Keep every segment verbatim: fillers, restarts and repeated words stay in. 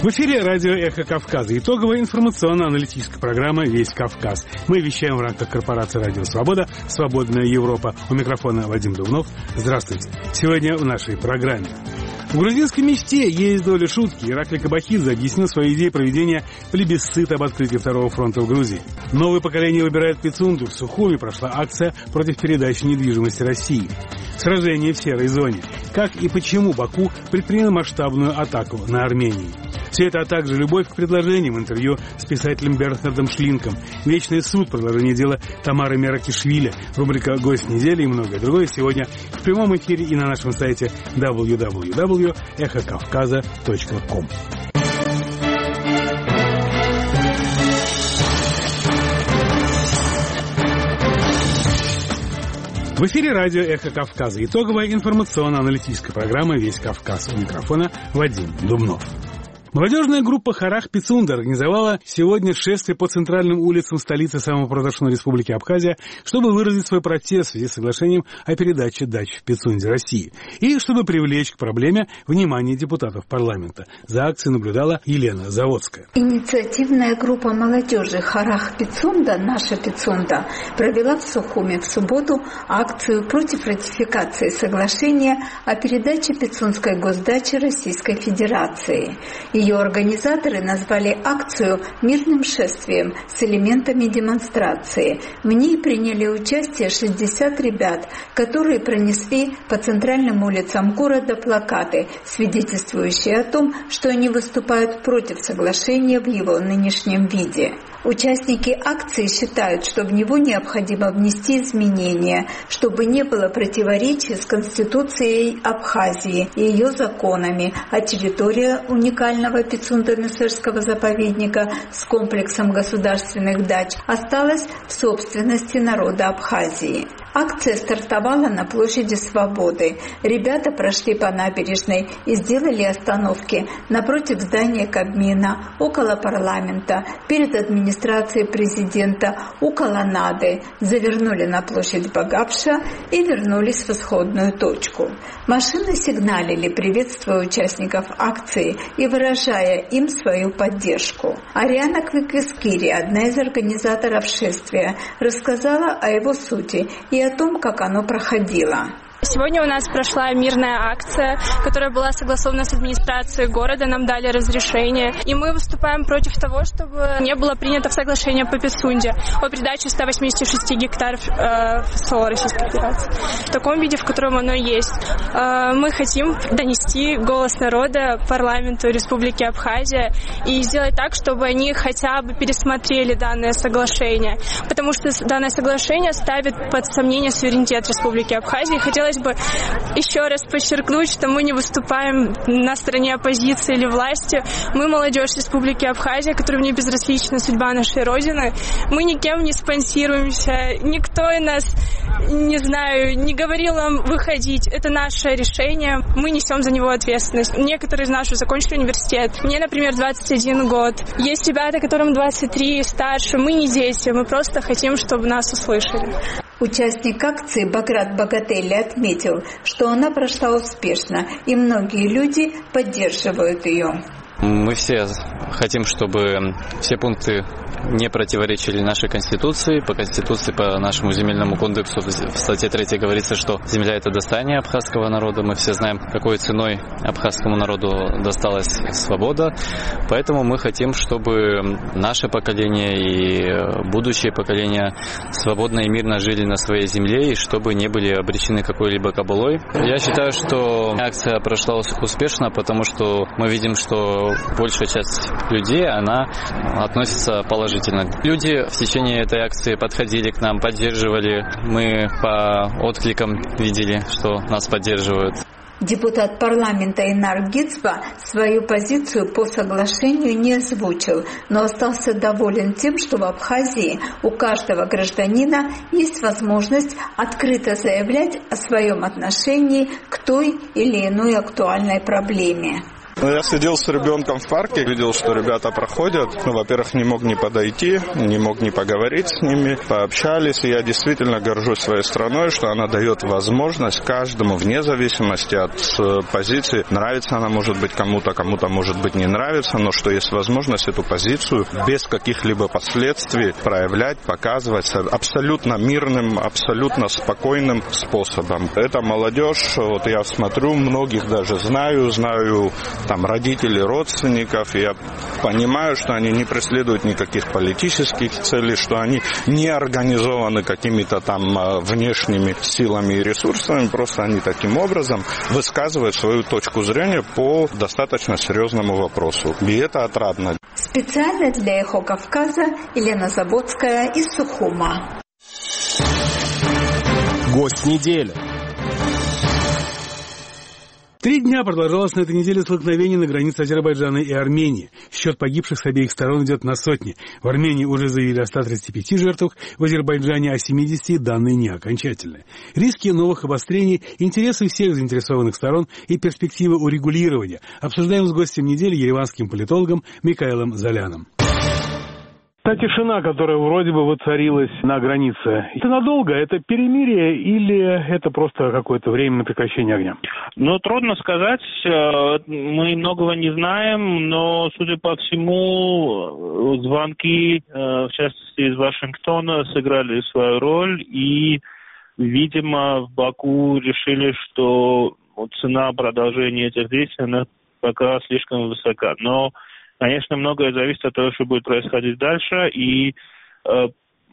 В эфире радио «Эхо Кавказа». Итоговая информационно-аналитическая программа «Весь Кавказ». Мы вещаем в рамках корпорации «Радио Свобода», «Свободная Европа». У микрофона Вадим Дубнов. Здравствуйте. Сегодня в нашей программе. В грузинской мечте есть доля шутки. Ираклий Кабахидзе объяснил свою идею проведения плебисцита об открытии второго фронта в Грузии. Новое поколение выбирает Пицунду. В Сухуми прошла акция против передачи недвижимости России. Сражение в серой зоне. Как и почему Баку предпринял масштабную атаку на Армению. Все это, а также любовь к предложениям, интервью с писателем Бернхардом Шлинком, вечный суд, продолжение дела Тамары Меракишвили, рубрика «Гость недели» и многое другое сегодня в прямом эфире и на нашем сайте дабл ю дабл ю дабл ю точка эхо кавказа точка ком. В эфире радио «Эхо Кавказа». Итоговая информационно-аналитическая программа «Весь Кавказ». У микрофона Вадим Дубнов. Молодежная группа «Харах Пицунда» организовала сегодня шествие по центральным улицам столицы самопровозглашенной республики Абхазия, чтобы выразить свой протест в связи с соглашением о передаче дач в Пицунде России и чтобы привлечь к проблеме внимание депутатов парламента. За акцией наблюдала Елена Заводская. Инициативная группа молодежи «Харах Пицунда», «Наша Пицунда» провела в Сухуми в субботу акцию против ратификации соглашения о передаче Пицунской госдачи Российской Федерации. Ее организаторы назвали акцию мирным шествием с элементами демонстрации. В ней приняли участие шестьдесят ребят, которые пронесли по центральным улицам города плакаты, свидетельствующие о том, что они выступают против соглашения в его нынешнем виде. Участники акции считают, что в него необходимо внести изменения, чтобы не было противоречий с Конституцией Абхазии и ее законами, а территория уникального Пицунда-Мюсешского заповедника с комплексом государственных дач осталась в собственности народа Абхазии. Акция стартовала на площади Свободы. Ребята прошли по набережной и сделали остановки напротив здания Кабмина, около парламента, перед администрацией президента, у колоннады, завернули на площадь Багапша и вернулись в исходную точку. Машины сигналили, приветствуя участников акции и выражая им свою поддержку. Ариана Квиквискири, одна из организаторов шествия, рассказала о его сути и о том, как оно проходило. Сегодня у нас прошла мирная акция, которая была согласована с администрацией города, нам дали разрешение. И мы выступаем против того, чтобы не было принято соглашение по Пицунде о передаче ста восьмидесяти шести гектаров э, ФСО Российской Федерации. В таком виде, в котором оно есть. Э, мы хотим донести голос народа парламенту Республики Абхазия и сделать так, чтобы они хотя бы пересмотрели данное соглашение. Потому что данное соглашение ставит под сомнение суверенитет Республики Абхазия. Хотелось бы еще раз подчеркнуть, что мы не выступаем на стороне оппозиции или власти. Мы молодежь Республики Абхазия, которой не безразлична судьба нашей Родины. Мы никем не спонсируемся, никто из нас, не знаю, не говорил нам выходить. Это наше решение, мы несем за него ответственность. Некоторые из нас уже закончили университет. Мне, например, двадцать один год. Есть ребята, которым двадцать три, старше. Мы не дети, мы просто хотим, чтобы нас услышали. Участник акции Баграт Багателли отметил, что она прошла успешно, и многие люди поддерживают ее. Мы все хотим, чтобы все пункты не противоречили нашей Конституции. По Конституции, по нашему земельному кодексу в статье третьей говорится, что земля – это достояние абхазского народа. Мы все знаем, какой ценой абхазскому народу досталась свобода. Поэтому мы хотим, чтобы наше поколение и будущее поколение свободно и мирно жили на своей земле, и чтобы не были обречены какой-либо кабалой. Я считаю, что акция прошла успешно, потому что мы видим, что большая часть людей, она относится положительно. Люди в течение этой акции подходили к нам, поддерживали. Мы по откликам видели, что нас поддерживают. Депутат парламента Инар Гицба свою позицию по соглашению не озвучил, но остался доволен тем, что в Абхазии у каждого гражданина есть возможность открыто заявлять о своем отношении к той или иной актуальной проблеме. Я сидел с ребенком в парке, видел, что ребята проходят. Ну, во-первых, не мог не подойти, не мог не поговорить с ними, пообщались. И я действительно горжусь своей страной, что она дает возможность каждому, вне зависимости от позиции, нравится она может быть кому-то, кому-то может быть не нравится, но что есть возможность эту позицию без каких-либо последствий проявлять, показывать абсолютно мирным, абсолютно спокойным способом. Это молодежь, вот я смотрю, многих даже знаю, знаю там родителей, родственников, и я понимаю, что они не преследуют никаких политических целей, что они не организованы какими-то там внешними силами и ресурсами, просто они таким образом высказывают свою точку зрения по достаточно серьезному вопросу. И это отрадно. Специально для «Эхо Кавказа» Елена Заботская из Сухума. Гость недели. Три дня продолжалось на этой неделе столкновение на границе Азербайджана и Армении. Счет погибших с обеих сторон идет на сотни. В Армении уже заявили о ста тридцати пяти жертвах, в Азербайджане о семидесяти, данные не окончательные. Риски новых обострений, интересы всех заинтересованных сторон и перспективы урегулирования обсуждаем с гостем недели, ереванским политологом Микаэлом Золяном. Та тишина, которая вроде бы воцарилась на границе, это надолго? Это перемирие или это просто какое-то временное прекращение огня? Ну, трудно сказать. Мы многого не знаем, но, судя по всему, звонки, в частности, из Вашингтона, сыграли свою роль. И, видимо, в Баку решили, что цена продолжения этих действий она пока слишком высока. Но конечно, многое зависит от того, что будет происходить дальше, и э,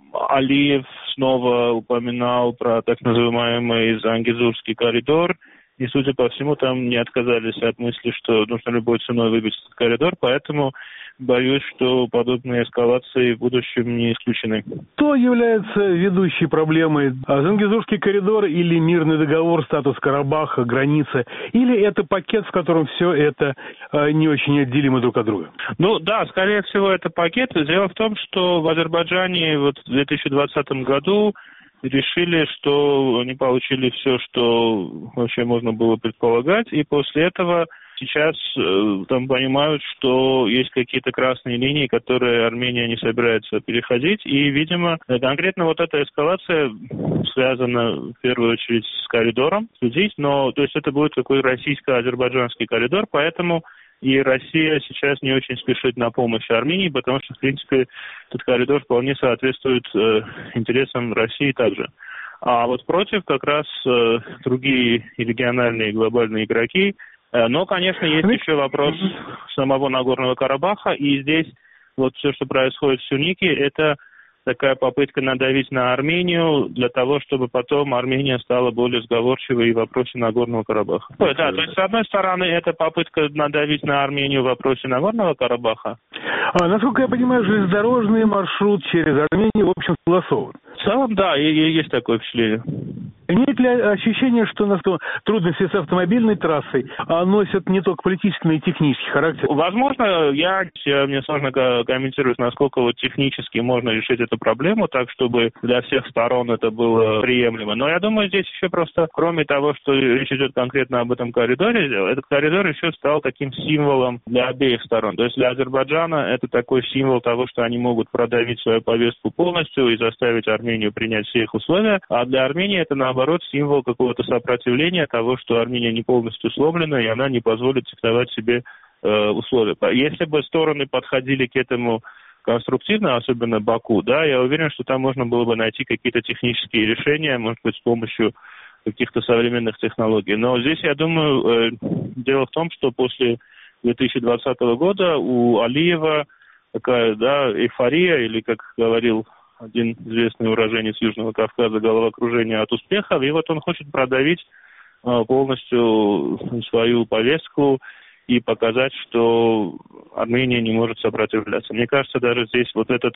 Алиев снова упоминал про так называемый Зангезурский коридор, и, судя по всему, там не отказались от мысли, что нужно любой ценой выбить этот коридор, поэтому боюсь, что подобные эскалации в будущем не исключены. Что является ведущей проблемой? Зангезурский коридор или мирный договор, статус Карабаха, граница? Или это пакет, в котором все это не очень отделимо друг от друга? Ну да, скорее всего, это пакет. Дело в том, что в Азербайджане вот в две тысячи двадцатом году решили, что они получили все, что вообще можно было предполагать, и после этого сейчас э, там понимают, что есть какие-то красные линии, которые Армения не собирается переходить, и, видимо, конкретно вот эта эскалация связана в первую очередь с коридором, судить, но то есть это будет такой российско-азербайджанский коридор, поэтому и Россия сейчас не очень спешит на помощь Армении, потому что, в принципе, этот коридор вполне соответствует э, интересам России также. А вот против как раз э, другие региональные глобальные игроки. Э, но, конечно, есть еще вопрос самого Нагорного Карабаха, и здесь вот все, что происходит в Сюнике, это такая попытка надавить на Армению для того, чтобы потом Армения стала более сговорчивой в вопросе Нагорного Карабаха. Да, то есть, с одной стороны, это попытка надавить на Армению в вопросе Нагорного Карабаха. А, насколько я понимаю, железнодорожный маршрут через Армению, в общем, согласован. В целом, да, и, и есть такое впечатление. Нет ли ощущения, что на трудности с автомобильной трассой носят не только политический, но и технический характер? Возможно, я, я мне сложно комментировать, насколько вот технически можно решить эту проблему так, чтобы для всех сторон это было приемлемо. Но я думаю, здесь еще просто, кроме того, что речь идет конкретно об этом коридоре, этот коридор еще стал таким символом для обеих сторон. То есть для Азербайджана это такой символ того, что они могут продавить свою повестку полностью и заставить Армению принять все их условия, а для Армении это, наоборот, символ какого-то сопротивления того, что Армения не полностью сломлена, и она не позволит диктовать себе э, условия. Если бы стороны подходили к этому конструктивно, особенно Баку, да, я уверен, что там можно было бы найти какие-то технические решения, может быть, с помощью каких-то современных технологий. Но здесь, я думаю, э, дело в том, что после две тысячи двадцатого года у Алиева такая, да, эйфория, или, как говорил один известный уроженец Южного Кавказа, головокружение от успеха, и вот он хочет продавить э, полностью свою повестку и показать, что Армения не может сопротивляться. Мне кажется, даже здесь вот этот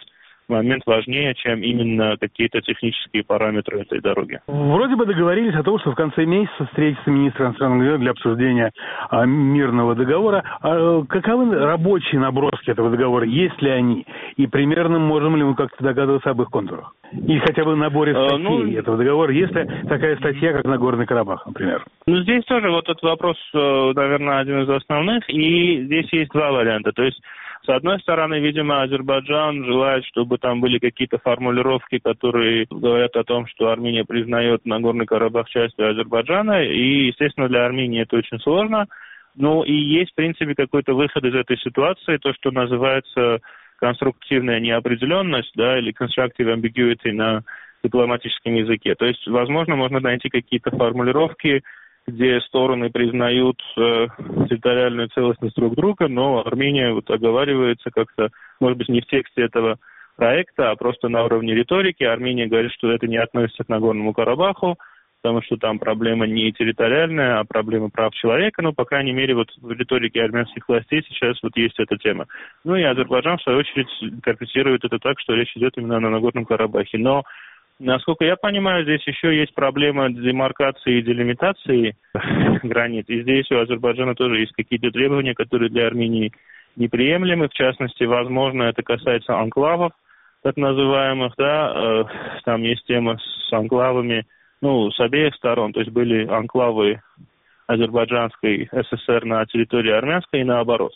момент важнее, чем именно какие-то технические параметры этой дороги. Вроде бы договорились о том, что в конце месяца встретятся министры иностранных дел для обсуждения а, мирного договора. А, каковы рабочие наброски этого договора? Есть ли они? И примерно можем ли мы как-то догадываться об их контурах? И хотя бы наборе статей а, ну, этого договора, есть ли такая статья, как Нагорный Карабах, например? Ну, здесь тоже вот этот вопрос, наверное, один из основных. И здесь есть два варианта. То есть, с одной стороны, видимо, Азербайджан желает, чтобы там были какие-то формулировки, которые говорят о том, что Армения признает Нагорный Карабах частью Азербайджана, и, естественно, для Армении это очень сложно. Ну, и есть, в принципе, какой-то выход из этой ситуации, то, что называется конструктивная неопределенность, да, или constructive ambiguity на дипломатическом языке. То есть, возможно, можно найти какие-то формулировки, где стороны признают э, территориальную целостность друг друга, но Армения вот оговаривается как-то, может быть, не в тексте этого проекта, а просто на уровне риторики. Армения говорит, что это не относится к Нагорному Карабаху, потому что там проблема не территориальная, а проблема прав человека. Ну, по крайней мере, вот в риторике армянских властей сейчас вот есть эта тема. Ну и Азербайджан, в свою очередь, интерпретирует это так, что речь идет именно о Нагорном Карабахе. Но насколько я понимаю, здесь еще есть проблема демаркации и делимитации границ. И здесь у Азербайджана тоже есть какие-то требования, которые для Армении неприемлемы. В частности, возможно, это касается анклавов, так называемых, да. Там есть тема с анклавами, ну, с обеих сторон. То есть были анклавы азербайджанской ССР на территории армянской и наоборот.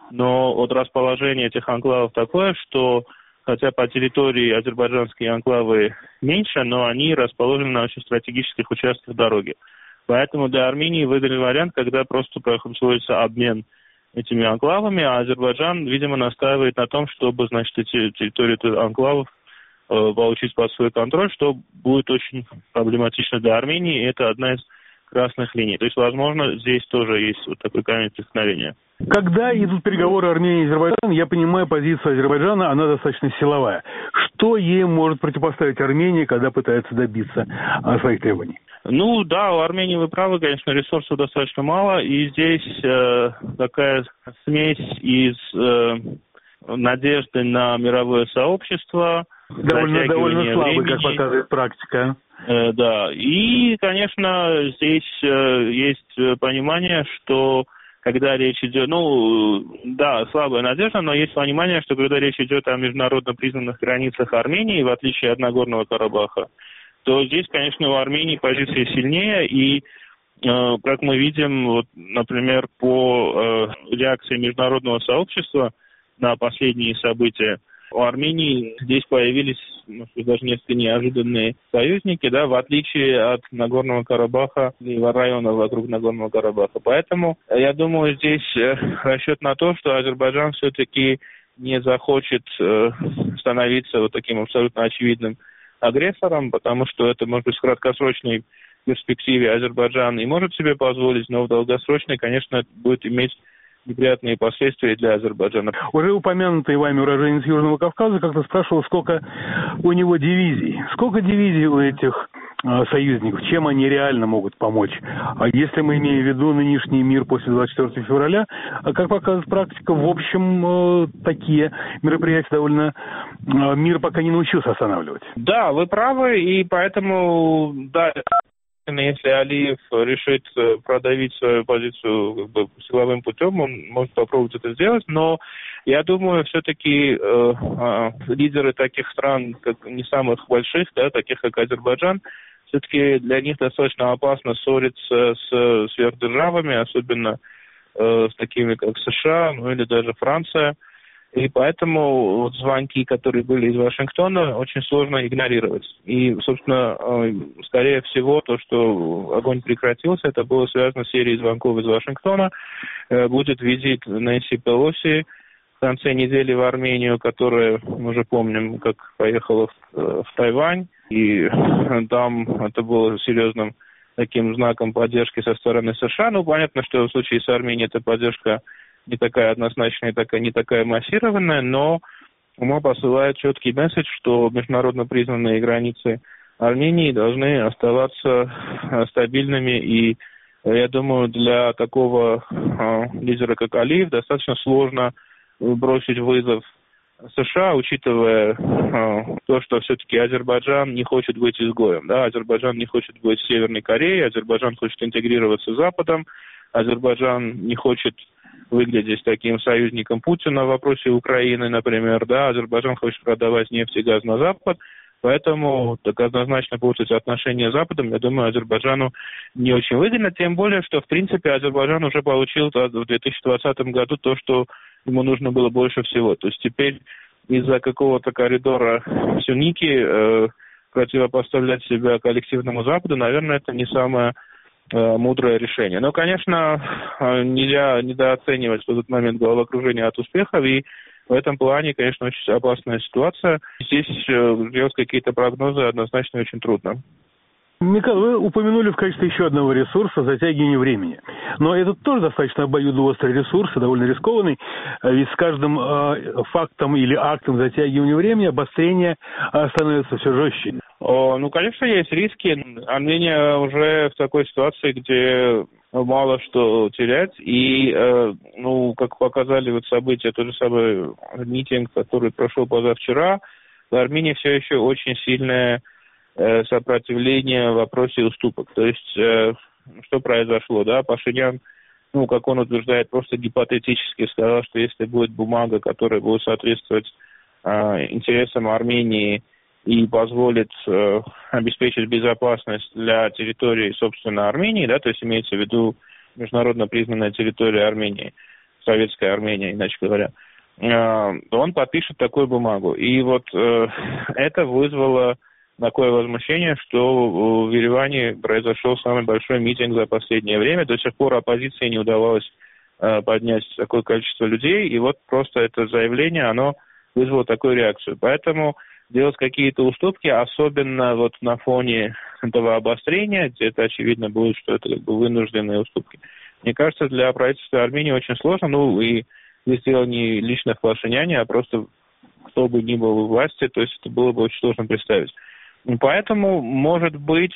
Но вот расположение этих анклавов такое, что хотя по территории азербайджанские анклавы меньше, но они расположены на очень стратегических участках дороги. Поэтому для Армении выгодный вариант, когда просто производится обмен этими анклавами, а Азербайджан, видимо, настаивает на том, чтобы, значит, эти территории анклавов э, получить под свой контроль, что будет очень проблематично для Армении, и это одна из красных линий. То есть, возможно, здесь тоже есть вот такой камень преткновения. Когда идут переговоры Армении и Азербайджана, я понимаю, позиция Азербайджана, она достаточно силовая. Что ей может противопоставить Армения, когда пытается добиться своих требований? Ну да, у Армении, вы правы, конечно, ресурсов достаточно мало, и здесь э, такая смесь из э, надежды на мировое сообщество, довольно, довольно слабый, времени, как показывает практика. Э, да, и, конечно, здесь э, есть понимание, что когда речь идет, ну, да, слабая надежда, но есть понимание, что когда речь идет о международно признанных границах Армении, в отличие от Нагорного Карабаха, то здесь, конечно, у Армении позиции сильнее, и, э, как мы видим, вот, например, по э, реакции международного сообщества на последние события, у Армении здесь появились, может быть, даже несколько неожиданные союзники, да, в отличие от Нагорного Карабаха и района вокруг Нагорного Карабаха. Поэтому, я думаю, здесь расчет на то, что Азербайджан все-таки не захочет э, становиться вот таким абсолютно очевидным агрессором, потому что это, может быть, в краткосрочной перспективе Азербайджан и может себе позволить, но в долгосрочной, конечно, будет иметь неприятные последствия для Азербайджана. Уже упомянутый вами уроженец Южного Кавказа как-то спрашивал, сколько у него дивизий. Сколько дивизий у этих э, союзников? Чем они реально могут помочь? А если мы имеем в виду нынешний мир после двадцать четвёртого февраля, как показывает практика, в общем, э, такие мероприятия довольно э, мир пока не научился останавливать. Да, вы правы, и поэтому, да, если Алиев решит продавить свою позицию как бы силовым путем, он может попробовать это сделать, но я думаю, все-таки э, э, лидеры таких стран, как не самых больших, да, таких как Азербайджан, все-таки для них достаточно опасно ссориться с сверхдержавами, особенно э, с такими как США, ну или даже Франция. И поэтому вот звонки, которые были из Вашингтона, очень сложно игнорировать. И, собственно, скорее всего, то, что огонь прекратился, это было связано с серией звонков из Вашингтона. Будет визит Нэнси Пелоси в конце недели в Армению, которая, мы уже помним, как поехала в, в Тайвань. И там это было серьезным таким знаком поддержки со стороны США. Ну, понятно, что в случае с Арменией эта поддержка не такая однозначная, такая, не такая массированная, но ОМО посылает четкий месседж, что международно признанные границы Армении должны оставаться стабильными. И я думаю, для такого э, лидера, как Алиев, достаточно сложно бросить вызов США, учитывая э, то, что все-таки Азербайджан не хочет быть изгоем, да, Азербайджан не хочет быть Северной Кореей, Азербайджан хочет интегрироваться с Западом, Азербайджан не хочет выглядеть таким союзником Путина в вопросе Украины, например, да, Азербайджан хочет продавать нефть и газ на Запад, поэтому так однозначно портить отношения с Западом, я думаю, Азербайджану не очень выгодно, тем более, что, в принципе, Азербайджан уже получил в две тысячи двадцатом году то, что ему нужно было больше всего. То есть теперь из-за какого-то коридора сунники э, противопоставлять себя коллективному Западу, наверное, это не самое э, мудрое решение. Но, конечно, нельзя недооценивать в этот момент головокружение от успехов, и в этом плане, конечно, очень опасная ситуация. Здесь делать какие-то прогнозы однозначно очень трудно. Михаил, вы упомянули в качестве еще одного ресурса затягивание времени. Но это тоже достаточно обоюдоострый ресурс, и довольно рискованный, ведь с каждым э, фактом или актом затягивания времени обострение э, становится все жестче. О, ну, конечно, есть риски. Армения уже в такой ситуации, где мало что терять. И, э, ну, как показали вот события, тот же самый митинг, который прошел позавчера, в Армении все еще очень сильная сопротивление в вопросе уступок. То есть, э, что произошло, да, Пашинян, ну, как он утверждает, просто гипотетически сказал, что если будет бумага, которая будет соответствовать э, интересам Армении и позволит э, обеспечить безопасность для территории, собственно, Армении, да, то есть имеется в виду международно признанная территория Армении, советская Армения, иначе говоря, э, он подпишет такую бумагу. И вот э, это вызвало такое возмущение, что в Ереване произошел самый большой митинг за последнее время. До сих пор оппозиции не удавалось э, поднять такое количество людей, и вот просто это заявление, оно вызвало такую реакцию. Поэтому делать какие-то уступки, особенно вот на фоне этого обострения, где это очевидно будет, что это как бы вынужденные уступки. Мне кажется, для правительства Армении очень сложно, ну и здесь дело не личных Пашиняне, а просто кто бы ни был у власти, то есть это было бы очень сложно представить. Поэтому, может быть,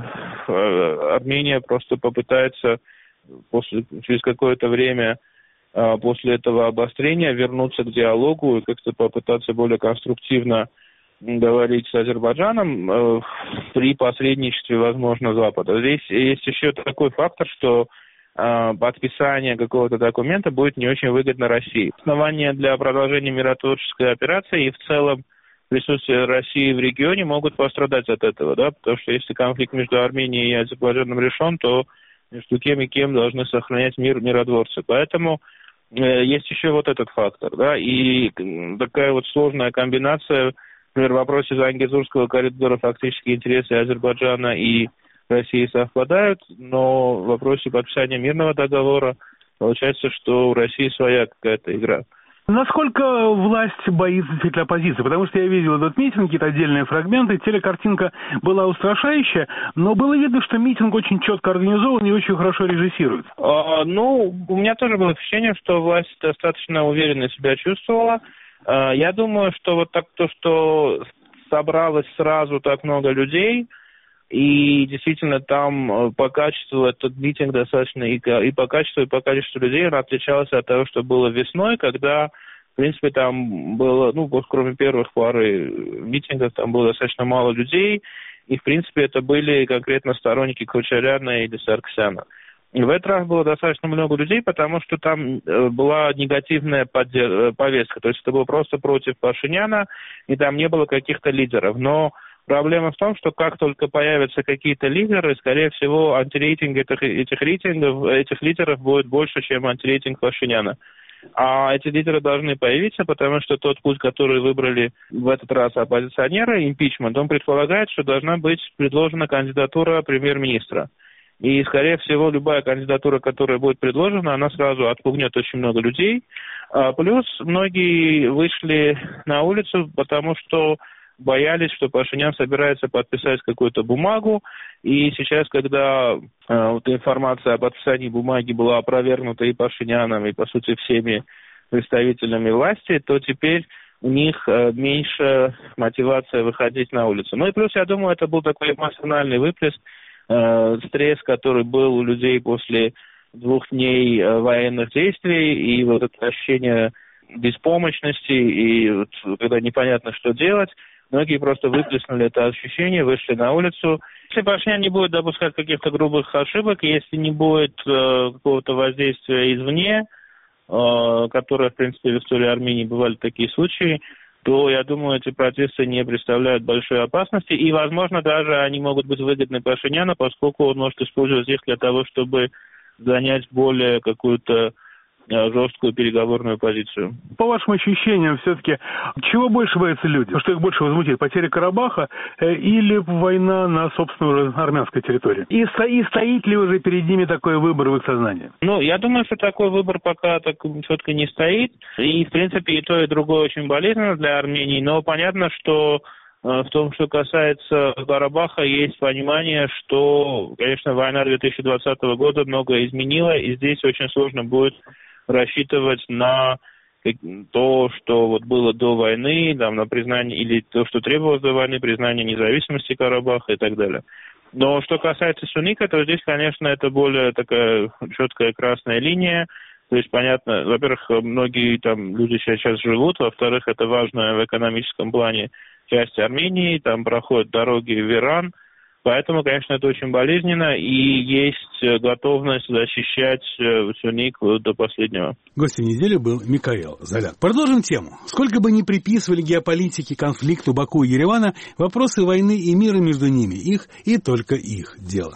Армения просто попытается после, через какое-то время после этого обострения вернуться к диалогу и как-то попытаться более конструктивно говорить с Азербайджаном при посредничестве, возможно, Запада. Здесь есть еще такой фактор, что подписание какого-то документа будет не очень выгодно России. Основания для продолжения миротворческой операции и в целом присутствие России в регионе могут пострадать от этого, да, потому что если конфликт между Арменией и Азербайджаном решен, то между кем и кем должны сохранять мир миротворцы. Поэтому э, есть еще вот этот фактор, да, и такая вот сложная комбинация, например, в вопросе Зангезурского коридора фактически интересы Азербайджана и России совпадают, но в вопросе подписания мирного договора получается, что у России своя какая-то игра. Насколько власть боится действительно оппозиции? Потому что я видел этот митинг, какие-то отдельные фрагменты, телекартинка была устрашающая, но было видно, что митинг очень четко организован и очень хорошо режиссирует. А, ну, у меня тоже было впечатление, что власть достаточно уверенно себя чувствовала. А, я думаю, что вот так то, что собралось сразу так много людей, и действительно там по качеству этот митинг достаточно и, и по качеству, и по количеству людей он отличался от того, что было весной, когда, в принципе, там было, ну, кроме первых пары митингов, там было достаточно мало людей, и, в принципе, это были конкретно сторонники Кочаряна или Сарксяна. И в этот раз было достаточно много людей, потому что там была негативная повестка, то есть это было просто против Пашиняна, и там не было каких-то лидеров, но проблема в том, что как только появятся какие-то лидеры, скорее всего, антирейтинг этих, этих рейтингов, этих лидеров будет больше, чем антирейтинг Пашиняна. А эти лидеры должны появиться, потому что тот путь, который выбрали в этот раз оппозиционеры, импичмент, он предполагает, что должна быть предложена кандидатура премьер-министра. И, скорее всего, любая кандидатура, которая будет предложена, она сразу отпугнет очень много людей. А плюс многие вышли на улицу, потому что боялись, что Пашинян собирается подписать какую-то бумагу, и сейчас, когда э, вот информация о подписании бумаги была опровергнута и Пашиняном, и, по сути, всеми представителями власти, то теперь у них э, меньше мотивация выходить на улицу. Ну и плюс, я думаю, это был такой эмоциональный выплеск, э, стресс, который был у людей после двух дней э, военных действий, и вот это ощущение беспомощности, и вот, когда непонятно, что делать, многие просто выплеснули это ощущение, вышли на улицу. Если Пашинян не будет допускать каких-то грубых ошибок, если не будет э, какого-то воздействия извне, э, которое, в принципе, в истории Армении бывали такие случаи, то, я думаю, эти протесты не представляют большой опасности, и, возможно, даже они могут быть выгодны Пашиняну, поскольку он может использовать их для того, чтобы занять более какую-то жесткую переговорную позицию. По вашим ощущениям, все-таки, чего больше боятся люди? Что их больше возмутит? Потеря Карабаха э, или война на собственной армянской территории? И, сто, и стоит ли уже перед ними такой выбор в их сознании? Ну, я думаю, что такой выбор пока так четко не стоит. И, в принципе, и то, и другое очень болезненно для Армении. Но понятно, что в том, что касается Карабаха, есть понимание, что, конечно, война две тысячи двадцатого года многое изменила, и здесь очень сложно будет рассчитывать на то, что вот было до войны, там, на признание, или то, что требовалось до войны, признание независимости Карабаха и так далее. Но что касается Суника, то здесь, конечно, это более такая четкая красная линия. То есть, понятно, во-первых, многие там люди сейчас живут, во-вторых, это важно в экономическом плане часть Армении, там проходят дороги в Иран. Поэтому, конечно, это очень болезненно, и есть готовность защищать Сюник до последнего. Гостем недели был Микаэл Залян. Продолжим тему. Сколько бы ни приписывали геополитики конфликту Баку и Еревана, вопросы войны и мира между ними их и только их дело.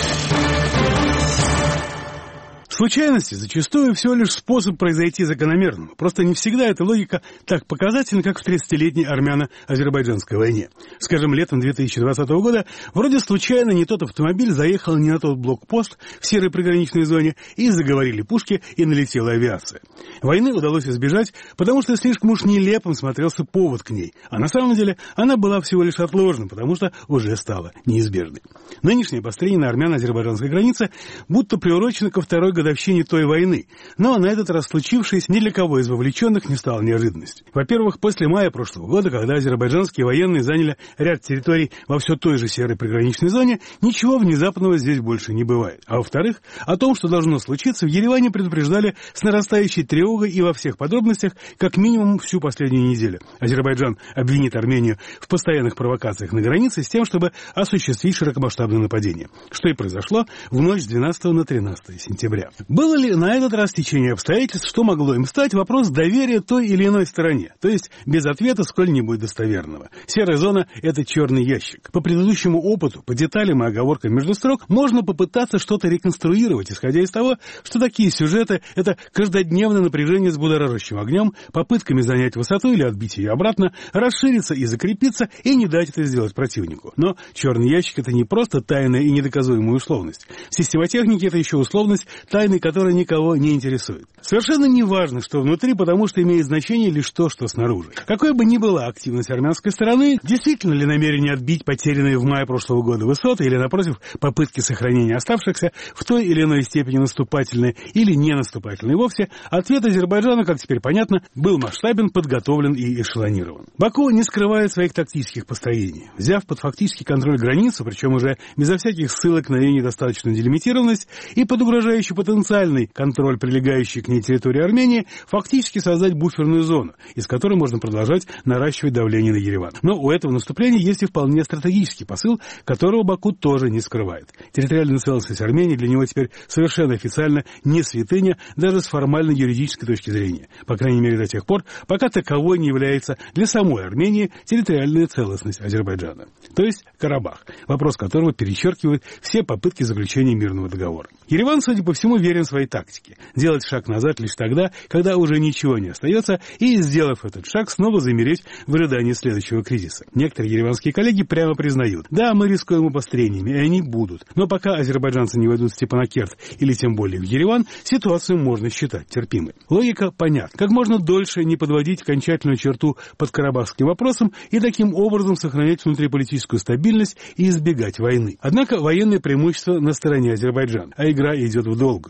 Случайности зачастую всего лишь способ произойти закономерным. Просто не всегда эта логика так показательна, как в тридцатилетней армяно-азербайджанской войне. Скажем, летом две тысячи двадцатого года вроде случайно не тот автомобиль заехал не на тот блокпост в серой приграничной зоне, и заговорили пушки, и налетела авиация. Войны удалось избежать, потому что слишком уж нелепым смотрелся повод к ней. А на самом деле она была всего лишь отложена, потому что уже стала неизбежной. Нынешнее обострение на армяно-азербайджанской границе будто приурочено ко второй годовщине годовщине той войны, но на этот раз случившееся ни для кого из вовлеченных не стало неожиданностью. Во-первых, после мая прошлого года, когда азербайджанские военные заняли ряд территорий во все той же серой приграничной зоне, ничего внезапного здесь больше не бывает. А во-вторых, о том, что должно случиться, в Ереване предупреждали с нарастающей тревогой и во всех подробностях как минимум всю последнюю неделю. Азербайджан обвинит Армению в постоянных провокациях на границе с тем, чтобы осуществить широкомасштабное нападение, что и произошло в ночь с двенадцатого на тринадцатое сентября. Было ли на этот раз течение обстоятельств, что могло им стать, вопрос доверия той или иной стороне, то есть без ответа сколь-нибудь достоверного. Серая зона – это черный ящик. По предыдущему опыту, по деталям и оговоркам между строк, можно попытаться что-то реконструировать, исходя из того, что такие сюжеты – это каждодневное напряжение с будоражащим огнем, попытками занять высоту или отбить ее обратно, расшириться и закрепиться, и не дать это сделать противнику. Но черный ящик – это не просто тайная и недоказуемая условность. В системотехнике это еще условность, тайны которая никого не интересует. Совершенно не важно, что внутри, потому что имеет значение лишь то, что снаружи. Какой бы ни была активность армянской стороны, действительно ли намерение отбить потерянные в мае прошлого года высоты или, напротив, попытки сохранения оставшихся в той или иной степени наступательные или не наступательные вовсе, ответ Азербайджана, как теперь понятно, был масштабен, подготовлен и эшелонирован. Баку не скрывает своих тактических построений. Взяв под фактический контроль границу, причем уже безо всяких ссылок на ее недостаточную делимитированность и под угрожающий потенциальный контроль прилегающей к ней территории Армении, фактически создать буферную зону, из которой можно продолжать наращивать давление на Ереван. Но у этого наступления есть и вполне стратегический посыл, которого Баку тоже не скрывает. Территориальная целостность Армении для него теперь совершенно официально не святыня, даже с формальной юридической точки зрения. По крайней мере до тех пор, пока таковой не является для самой Армении территориальная целостность Азербайджана. То есть Карабах, вопрос которого перечеркивает все попытки заключения мирного договора. Ереван, судя по всему, верен своей тактике. Делать шаг назад лишь тогда, когда уже ничего не остается, и, сделав этот шаг, снова замереть в ожидании следующего кризиса. Некоторые ереванские коллеги прямо признают: да, мы рискуем обострениями, и они будут. Но пока азербайджанцы не войдут в Степанакерт или тем более в Ереван, ситуацию можно считать терпимой. Логика понятна. Как можно дольше не подводить окончательную черту под карабахским вопросом и таким образом сохранять внутриполитическую стабильность и избегать войны. Однако военное преимущество на стороне Азербайджана, а игра идет в долгую.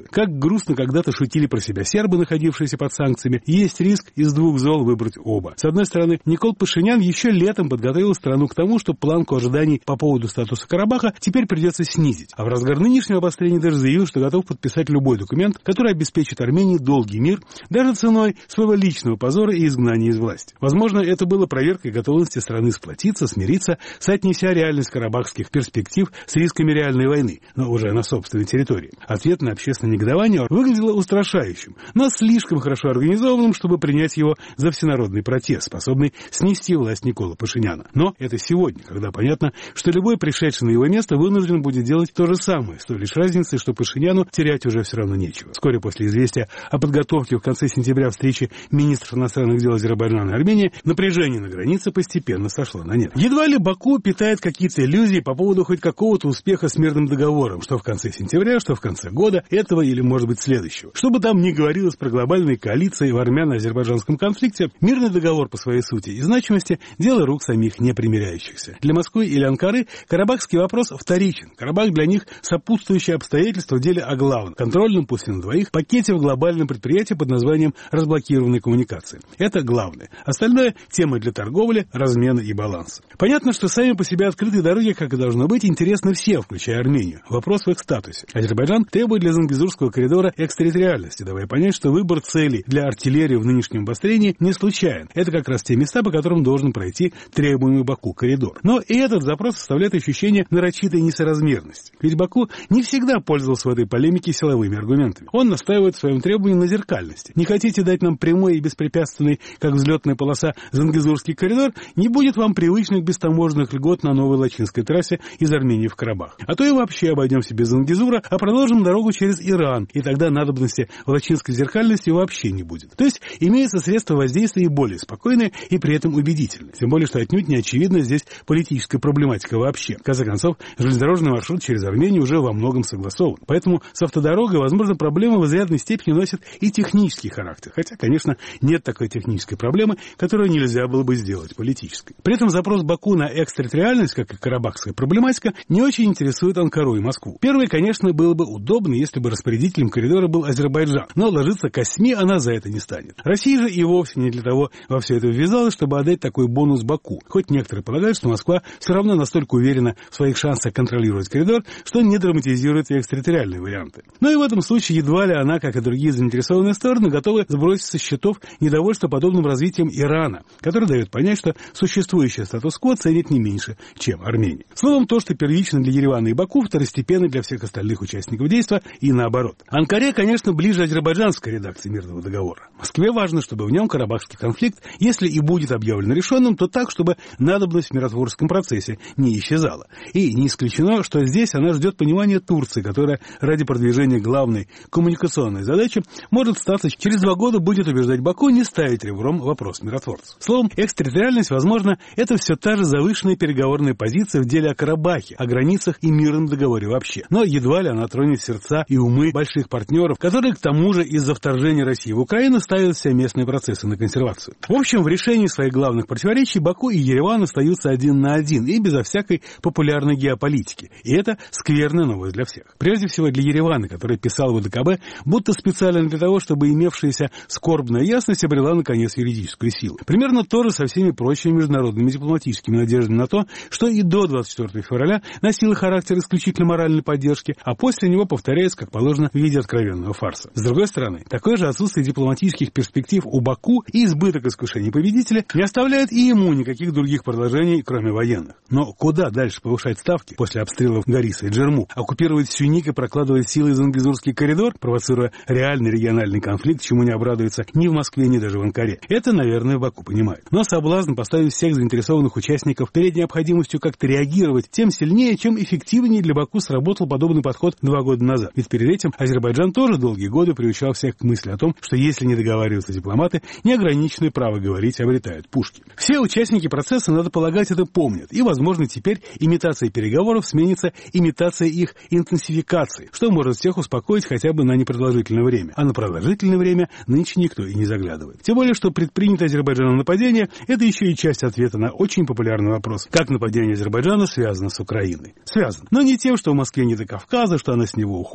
перспективы. Как грустно когда-то шутили про себя сербы, находившиеся под санкциями, есть риск из двух зол выбрать оба. С одной стороны, Никол Пашинян еще летом подготовил страну к тому, что планку ожиданий по поводу статуса Карабаха теперь придется снизить. А в разгар нынешнего обострения даже заявил, что готов подписать любой документ, который обеспечит Армении долгий мир, даже ценой своего личного позора и изгнания из власти. Возможно, это было проверкой готовности страны сплотиться, смириться, соотнеся реальность карабахских перспектив с рисками реальной войны, но уже на собственной территории. Ответ на общественное негодование выглядело устрашающим, но слишком хорошо организованным, чтобы принять его за всенародный протест, способный снести власть Никола Пашиняна. Но это сегодня, когда понятно, что любой пришедший на его место вынужден будет делать то же самое, с той лишь разницей, что Пашиняну терять уже все равно нечего. Вскоре после известия о подготовке в конце сентября встречи министров иностранных дел Азербайджана и Армении, напряжение на границе постепенно сошло на нет. Едва ли Баку питает какие-то иллюзии по поводу хоть какого-то успеха с мирным договором, что в конце сентября, что в конце года, этого или, может быть, следующего. Что бы там ни говорилось про глобальные коалиции в армяно-азербайджанском конфликте, мирный договор по своей сути и значимости – дело рук самих непримиряющихся. Для Москвы или Анкары карабахский вопрос вторичен. Карабах для них сопутствующее обстоятельство в деле о главном – контрольном, пусть и на двоих, пакете в глобальном предприятии под названием «разблокированные коммуникации». Это главное. Остальное – тема для торговли, размена и баланса. Понятно, что сами по себе открытые дороги, как и должно быть, интересны всем, включая Армению. Вопрос в их статусе. Азербайджан требует для Зангезурского коридора экстерриториальности, давая понять, что выбор целей для артиллерии в нынешнем обострении не случайен. Это как раз те места, по которым должен пройти требуемый Баку коридор. Но и этот запрос составляет ощущение нарочитой несоразмерности. Ведь Баку не всегда пользовался в этой полемике силовыми аргументами. Он настаивает в своем требовании на зеркальности. Не хотите дать нам прямой и беспрепятственный, как взлетная полоса, Зангезурский коридор, не будет вам привычных бестаможенных льгот на новой Лачинской трассе из Армении в Карабах. А то и вообще обойдемся без Зангезура, а продолжим дорогу через Иран, и тогда надобности в лачинской зеркальности вообще не будет. То есть имеется средства воздействия и более спокойные, и при этом убедительные. Тем более, что отнюдь не очевидна здесь политическая проблематика вообще. В конце концов, железнодорожный маршрут через Армению уже во многом согласован. Поэтому с автодорогой, возможно, проблема в изрядной степени носит и технический характер. Хотя, конечно, нет такой технической проблемы, которую нельзя было бы сделать политической. При этом запрос Баку на экстерриториальность, как и карабахская проблематика, не очень интересует Анкару и Москву. Первое, конечно, было бы удобно, если бы распорядителем коридора был Азербайджан, но ложиться косьми она за это не станет. Россия же и вовсе не для того во все это ввязалась, чтобы отдать такой бонус Баку. Хоть некоторые полагают, что Москва все равно настолько уверена в своих шансах контролировать коридор, что не драматизирует и экстерриториальные варианты. Но и в этом случае едва ли она, как и другие заинтересованные стороны, готова сбросить со счетов недовольство подобным развитием Ирана, который дает понять, что существующий статус-кво ценит не меньше, чем Армения. Словом, то, что первично для Еревана и Баку, второстепенно для всех остальных участников действа и наоборот. Анкаре, конечно, ближе азербайджанской редакции мирного договора. Москве важно, чтобы в нем карабахский конфликт, если и будет объявлен решенным, то так, чтобы надобность в миротворческом процессе не исчезала. И не исключено, что здесь она ждет понимания Турции, которая ради продвижения главной коммуникационной задачи может статься через два года будет убеждать Баку не ставить ребром вопрос миротворцев. Словом, экстерриториальность, возможно, это все та же завышенная переговорная позиция в деле о Карабахе, о границах и мирном договоре вообще. Но едва ли она тронет сердца и умы больших партнеров, которые, к тому же, из-за вторжения России в Украину ставят все местные процессы на консервацию. В общем, в решении своих главных противоречий Баку и Ереван остаются один на один и безо всякой популярной геополитики. И это скверная новость для всех. Прежде всего для Еревана, который писал в ВДКБ, будто специально для того, чтобы имевшаяся скорбная ясность обрела, наконец, юридическую силу. Примерно то же со всеми прочими международными дипломатическими надеждами на то, что и до двадцать четвёртого февраля носило характер исключительно моральной поддержки, а после него повторяется, как положено, в виде откровенного фарса. С другой стороны, такое же отсутствие дипломатических перспектив у Баку и избыток искушений победителя не оставляет и ему никаких других предложений, кроме военных. Но куда дальше повышать ставки после обстрелов Гориса и Джерму, оккупировать Сюник и прокладывать силой Зангезурский коридор, провоцируя реальный региональный конфликт, чему не обрадуется ни в Москве, ни даже в Анкаре? Это, наверное, Баку понимает. Но соблазн поставить всех заинтересованных участников перед необходимостью как-то реагировать тем сильнее, чем эффективнее для Баку сработал подобный подход два года назад. Ведь перед этим Азербайджан тоже долгие годы приучал всех к мысли о том, что если не договариваются дипломаты, неограниченное право говорить обретают пушки. Все участники процесса, надо полагать, это помнят. И, возможно, теперь имитация переговоров сменится имитацией их интенсификации, что может всех успокоить хотя бы на непродолжительное время. А на продолжительное время нынче никто и не заглядывает. Тем более, что предпринятое Азербайджаном нападение – это еще и часть ответа на очень популярный вопрос, как нападение Азербайджана связано с Украиной. Связано. Но не тем, что в Москве не до Кавказа, что она с него уходит,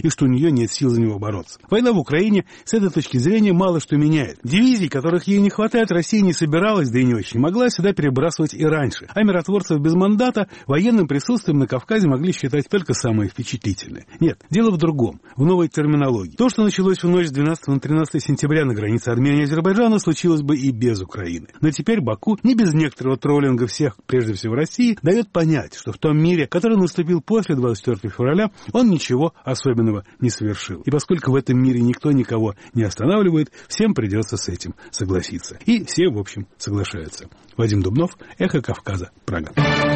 и что у нее нет сил за него бороться. Война в Украине с этой точки зрения мало что меняет. Дивизий, которых ей не хватает, Россия не собиралась, да и не очень могла сюда перебрасывать и раньше. А миротворцев без мандата военным присутствием на Кавказе могли считать только самые впечатлительные. Нет, дело в другом, в новой терминологии. То, что началось в ночь с двенадцатого на тринадцатое сентября на границе Армении и Азербайджана, случилось бы и без Украины. Но теперь Баку, не без некоторого троллинга всех, прежде всего России, дает понять, что в том мире, который наступил после двадцать четвёртого февраля, он ничего особенного не совершил. И поскольку в этом мире никто никого не останавливает, всем придется с этим согласиться. И все, в общем, соглашаются. Вадим Дубнов, Эхо Кавказа, Прага.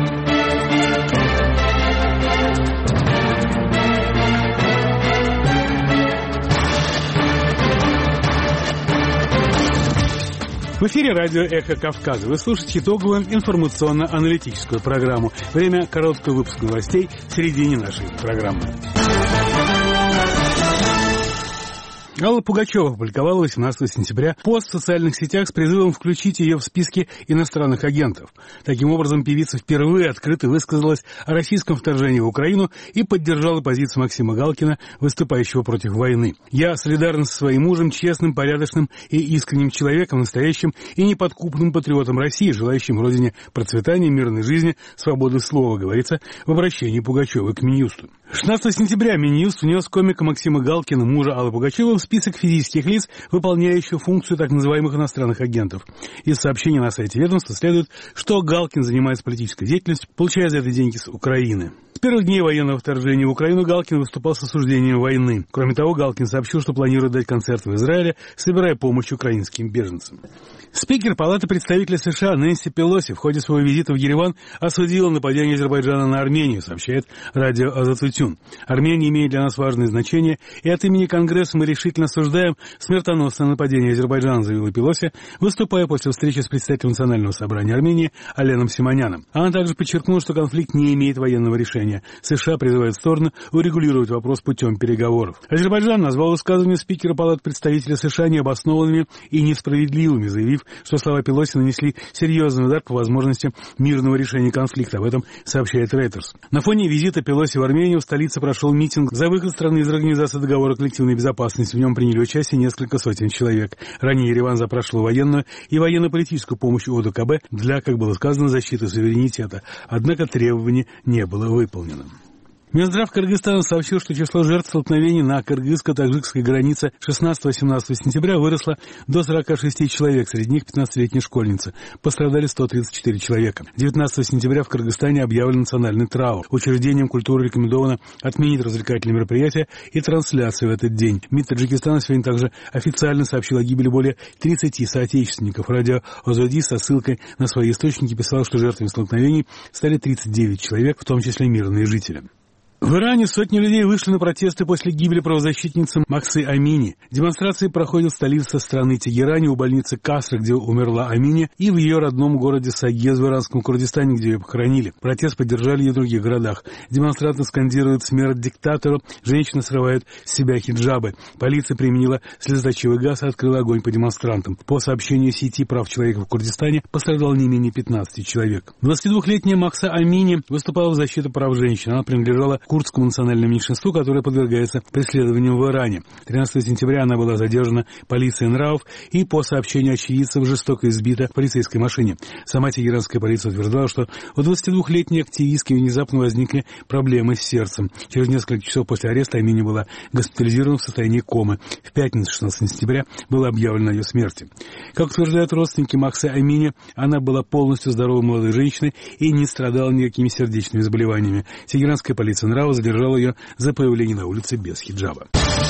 В эфире радио «Эхо Кавказа». Вы слушаете итоговую информационно-аналитическую программу. Время короткого выпуска новостей в середине нашей программы. Алла Пугачева опубликовала восемнадцатого сентября пост в социальных сетях с призывом включить ее в списки иностранных агентов. Таким образом, певица впервые открыто высказалась о российском вторжении в Украину и поддержала позицию Максима Галкина, выступающего против войны. «Я солидарна со своим мужем, честным, порядочным и искренним человеком, настоящим и неподкупным патриотом России, желающим родине процветания, мирной жизни, свободы слова», говорится в обращении Пугачевой к Минюсту. шестнадцатого сентября Минюст внес комика Максима Галкина, мужа Аллы Пугачевой, в список физических лиц, выполняющих функцию так называемых иностранных агентов. Из сообщения на сайте ведомства следует, что Галкин занимается политической деятельностью, получая за это деньги с Украины. С первых дней военного вторжения в Украину Галкин выступал с осуждением войны. Кроме того, Галкин сообщил, что планирует дать концерт в Израиле, собирая помощь украинским беженцам. Спикер Палаты представителей США Нэнси Пелоси в ходе своего визита в Ереван осудила нападение Азербайджана на Армению, сообщает радио Азатутюн. Армения имеет для нас важное значение, и от имени Конгресса мы решительно осуждаем смертоносное нападение Азербайджана, заявила Пелоси, выступая после встречи с председателем Национального собрания Армении Аленом Симоняном. Она также подчеркнула, что конфликт не имеет военного решения. США призывают стороны урегулировать вопрос путем переговоров. Азербайджан назвал высказывания спикера Палаты представителей США необоснованными и несправедливыми, заявив, что слова Пелоси нанесли серьезный удар по возможности мирного решения конфликта. Об этом сообщает Reuters. На фоне визита Пелоси в Армению в столице прошел митинг за выход страны из Организации договора коллективной безопасности. В нем приняли участие несколько сотен человек. Ранее Ереван запрашивал военную и военно-политическую помощь ОДКБ для, как было сказано, защиты суверенитета. Однако требование не было выполнено. Минздрав Кыргызстана сообщил, что число жертв столкновений на кыргызско-таджикской границе шестнадцатого-семнадцатого сентября выросло до сорока шести человек, среди них пятнадцатилетняя школьница. Пострадали сто тридцать четыре человека. девятнадцатого сентября в Кыргызстане объявлен национальный траур. Учреждениям культуры рекомендовано отменить развлекательные мероприятия и трансляции в этот день. МИД Таджикистана сегодня также официально сообщил о гибели более тридцати соотечественников. Радио Озоди со ссылкой на свои источники писало, что жертвами столкновений стали тридцать девять человек, в том числе мирные жители. В Иране сотни людей вышли на протесты после гибели правозащитницы Махсы Амини. Демонстрации проходят в столице страны Тегеране, у больницы Касра, где умерла Амини, и в ее родном городе Сагез в иранском Курдистане, где ее похоронили. Протест поддержали и в других городах. Демонстранты скандируют «Смерть диктатору», женщины срывают с себя хиджабы. Полиция применила слезоточивый газ и открыла огонь по демонстрантам. По сообщению сети прав человека в Курдистане пострадало не менее пятнадцати человек. двадцатидвухлетняя Махса Амини выступала в защиту прав женщин. Она принадлежала курдскому национальному меньшинству, которое подвергается преследованию в Иране. тринадцатого сентября она была задержана полицией нравов и, по сообщению очевидцев, жестоко избита в полицейской машине. Сама тегеранская полиция утверждала, что у двадцатидвухлетней активистки внезапно возникли проблемы с сердцем. Через несколько часов после ареста Амини была госпитализирована в состоянии комы. В пятницу, шестнадцатого сентября, было объявлено о ее смерти. Как утверждают родственники Махсы Амини, она была полностью здоровой молодой женщиной и не страдала никакими сердечными заболеваниями. Тегеранская полиция нравов задержала ее за появление на улице без хиджаба.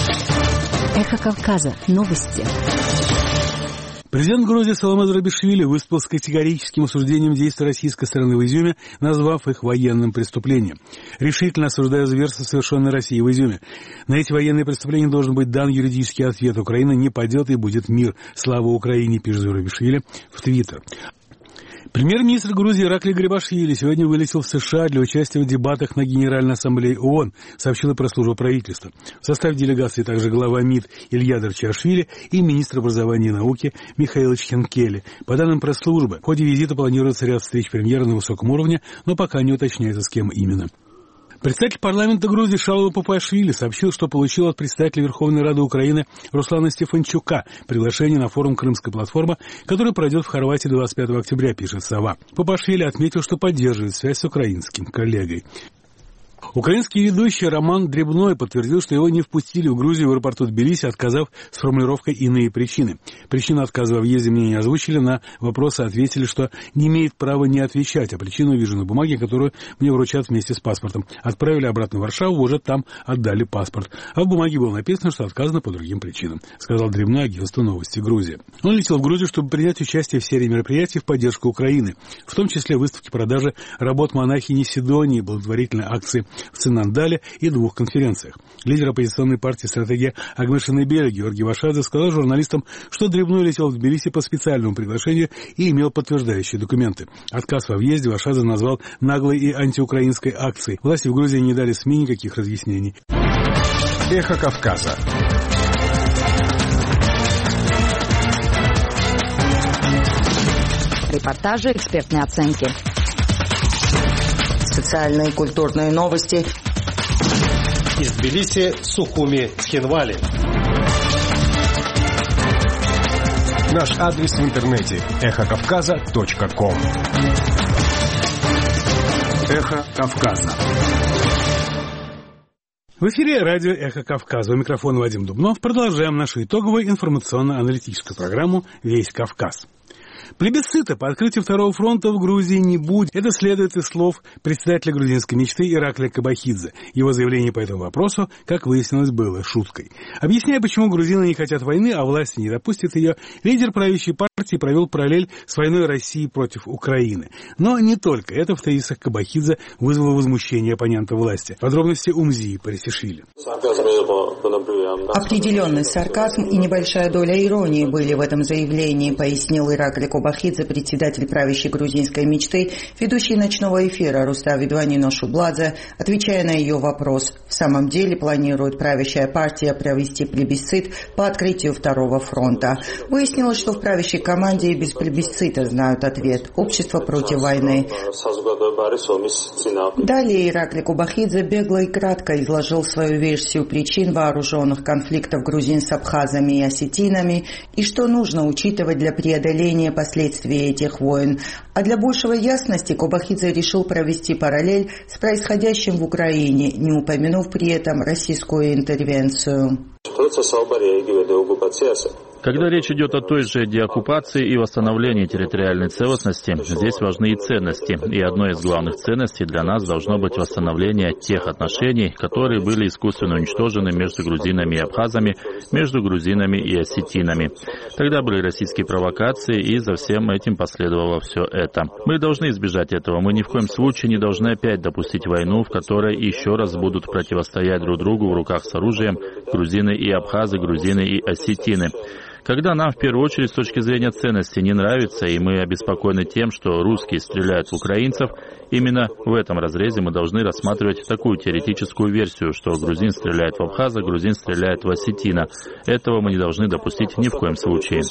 Эхо Кавказа. Новости. Президент Грузии Саломе Зурабишвили выступил с категорическим осуждением действий российской стороны в Изюме, назвав их военным преступлением. Решительно осуждаю зверство, совершенное Россией в Изюме. На эти военные преступления должен быть дан юридический ответ. Украина не падет и будет мир. Слава Украине, пишет Зурабишвили в Твиттер. Премьер-министр Грузии Ираклий Грибашвили сегодня вылетел в США для участия в дебатах на Генеральной ассамблее ООН, сообщила пресс-служба правительства. В составе делегации также глава МИД Илья Дарчашвили и министр образования и науки Михаил Чхенкели. По данным пресс-службы, в ходе визита планируется ряд встреч премьера на высоком уровне, но пока не уточняется, с кем именно. Председатель парламента Грузии Шалва Папуашвили сообщил, что получил от председателя Верховной Рады Украины Руслана Стефанчука приглашение на форум «Крымская платформа», который пройдет в Хорватии двадцать пятого октября, пишет «Сова». Папуашвили отметил, что поддерживает связь с украинским коллегой. Украинский ведущий Роман Дребной подтвердил, что его не впустили в Грузию в аэропорту Тбилиси, отказав с формулировкой «иные причины». Причину отказа во въезде мне не озвучили, на вопросы ответили, что не имеет права не отвечать, а причину вижу на бумаге, которую мне вручат вместе с паспортом. Отправили обратно в Варшаву, уже там отдали паспорт. А в бумаге было написано, что отказано по другим причинам, сказал Дребной агентству «Новости Грузии». Он летел в Грузию, чтобы принять участие в серии мероприятий в поддержку Украины, в том числе выставки продажи работ монахини Сидонии, благотворительной акции в Цинандале и двух конференциях. Лидер оппозиционной партии «Стратегия Агмешины Беля» Георгий Вашадзе сказал журналистам, что Дребной летел в Тбилиси по специальному приглашению и имел подтверждающие документы. Отказ во въезде Вашадзе назвал наглой и антиукраинской акцией. Власти в Грузии не дали СМИ никаких разъяснений. Эхо Кавказа. Репортажи, экспертные оценки. Социальные и культурные новости. Из Тбилиси, Сухуми, Цхинвали. Наш адрес в интернете эхо кавказа точка ком. Эхо Кавказа. В эфире радио «Эхо Кавказа». У микрофона Вадим Дубнов. Продолжаем нашу итоговую информационно-аналитическую программу «Весь Кавказ». Плебисцита по открытию второго фронта в Грузии не будет. Это следует из слов председателя грузинской мечты Ираклия Кобахидзе. Его заявление по этому вопросу, как выяснилось, было шуткой. Объясняя, почему грузины не хотят войны, а власти не допустят ее, лидер правящей партии провел параллель с войной России против Украины. Но не только. Это в тезисах Кобахидзе вызвало возмущение оппонента власти. Подробности Умзии Парисишвили. Определенный сарказм и небольшая доля иронии были в этом заявлении, пояснил Ираклий Кобахидзе, председатель правящей грузинской мечты, ведущий ночного эфира Рустам Видвани Шубладзе, отвечая на ее вопрос. В самом деле планирует правящая партия провести плебисцит по открытию второго фронта. Выяснилось, что в правящей команде и без плебисцита знают ответ. Общество против войны. Далее Ираклий Кобахидзе бегло и кратко изложил свою версию причин вооруженных конфликтов грузин с абхазами и осетинами и что нужно учитывать для преодоления последствий этих войн. А для большего ясности Кобахидзе решил провести параллель с происходящим в Украине, не упомянув при этом российскую интервенцию. Когда речь идет о той же деоккупации и восстановлении территориальной целостности, здесь важны и ценности. И одной из главных ценностей для нас должно быть восстановление тех отношений, которые были искусственно уничтожены между грузинами и абхазами, между грузинами и осетинами. Тогда были российские провокации, и за всем этим последовало все это. Мы должны избежать этого. Мы ни в коем случае не должны опять допустить войну, в которой еще раз будут противостоять друг другу в руках с оружием грузины и абхазы, грузины и осетины. Когда нам, в первую очередь, с точки зрения ценностей не нравится, и мы обеспокоены тем, что русские стреляют в украинцев, именно в этом разрезе мы должны рассматривать такую теоретическую версию, что грузин стреляет в абхаза, грузин стреляет в осетина. Этого мы не должны допустить ни в коем случае.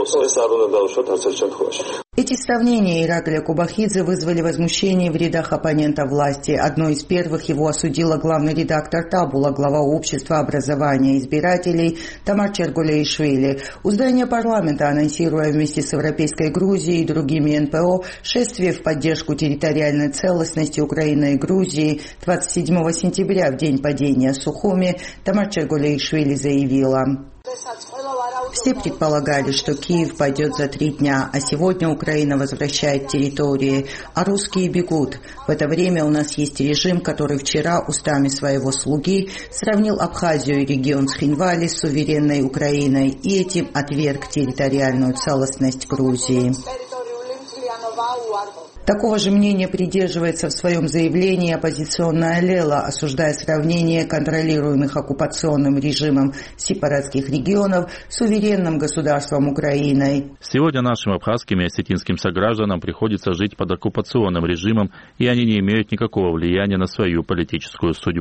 Эти сравнения Ираклия Кобахидзе вызвали возмущение в рядах оппонентов власти. Одной из первых его осудила главный редактор Табула, глава общества образования избирателей Тамар Чергулеишвили. У здания парламента, анонсируя вместе с Европейской Грузией и другими эн пэ о шествие в поддержку территориальной целостности Украины и Грузии двадцать седьмого сентября, в день падения Сухуми, Тамар Чергулеишвили заявила: все предполагали, что Киев пойдет за три дня, а сегодня Украина возвращает территории, а русские бегут. В это время у нас есть режим, который вчера устами своего слуги сравнил Абхазию и регион Цхинвали с суверенной Украиной и этим отверг территориальную целостность Грузии. Такого же мнения придерживается в своем заявлении оппозиционная Лела, осуждая сравнение контролируемых оккупационным режимом сепаратских регионов с суверенным государством Украиной. Сегодня нашим абхазским и осетинским согражданам приходится жить под оккупационным режимом, и они не имеют никакого влияния на свою политическую судьбу.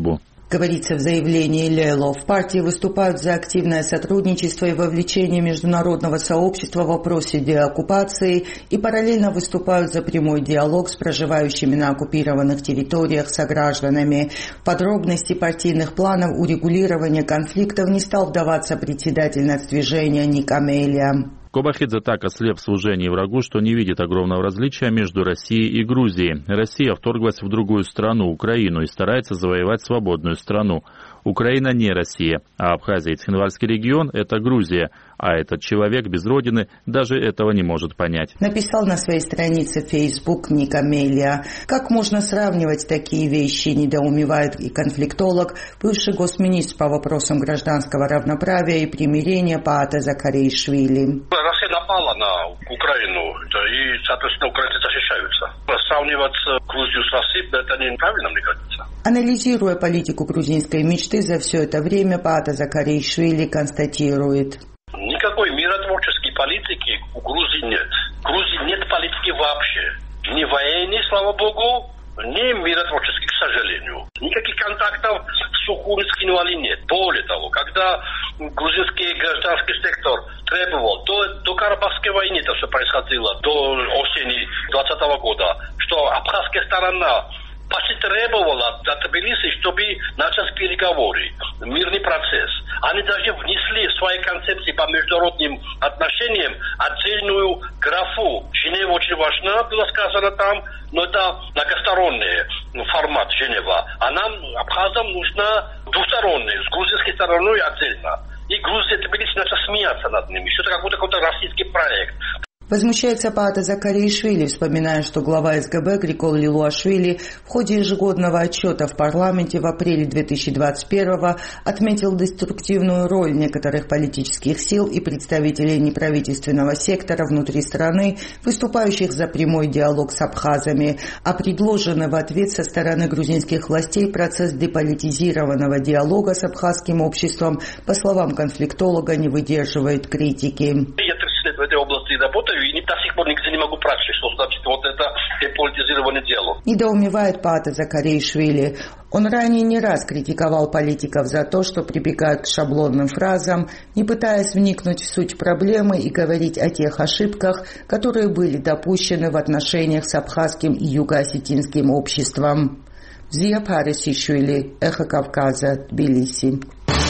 Говорится в заявлении Лело, в партии выступают за активное сотрудничество и вовлечение международного сообщества в вопросе деоккупации и параллельно выступают за прямой диалог с проживающими на оккупированных территориях согражданами. В подробности партийных планов урегулирования конфликтов не стал вдаваться председатель нацдвижения Ник Амелия. Кобахидзе так ослеп в служении врагу, что не видит огромного различия между Россией и Грузией. Россия вторглась в другую страну, Украину, и старается завоевать свободную страну. Украина не Россия, а Абхазия и Цхинвальский регион – это Грузия, а этот человек без родины даже этого не может понять. Написал на своей странице в Facebook Ник Амелия. Как можно сравнивать такие вещи, недоумевает и конфликтолог, бывший госминистр по вопросам гражданского равноправия и примирения Паата Закаришвили. Россия напала на Украину, и, соответственно, украинцы защищаются. Сравнивать Грузию с Россией – это неправильно, мне кажется. Анализируя политику грузинской мечты за все это время, Паата Закаришвили констатирует. Никакой миротворческой политики у Грузии нет. В Грузии нет политики вообще. Ни военной, слава богу, ни миротворческой, к сожалению. Никаких контактов с Сухуми, с Кинвали нет. Более того, когда грузинский гражданский сектор требовал, до, до Карабахской войны это все происходило, до осени двадцатого года, что абхазская сторона почти требовала от Тбилиси, чтобы начать переговоры, мирный процесс. Они даже внесли в свои концепции по международным отношениям отдельную графу. Женева очень важна, было сказано там, но это многосторонний формат Женева. А нам, абхазам, нужна двусторонняя, с грузинской стороной отдельно. И Грузия, Тбилиси начала смеяться над ними, что это как будто какой-то российский проект. Возмущается Паата Закаришвили, вспоминая, что глава СГБ Григол Лилуашвили в ходе ежегодного отчета в парламенте в апреле две тысячи двадцать первого отметил деструктивную роль некоторых политических сил и представителей неправительственного сектора внутри страны, выступающих за прямой диалог с абхазами, а предложенный в ответ со стороны грузинских властей процесс деполитизированного диалога с абхазским обществом, по словам конфликтолога, не выдерживает критики. В этой области работаю, и до сих пор нигде не могу прочесть, что значит вот это деполитизированное дело. Недоумевает Паата Закаришвили. Он ранее не раз критиковал политиков за то, что прибегают к шаблонным фразам, не пытаясь вникнуть в суть проблемы и говорить о тех ошибках, которые были допущены в отношениях с абхазским и юго-осетинским обществом. Зия Парисишвили, Эхо Кавказа, Тбилиси.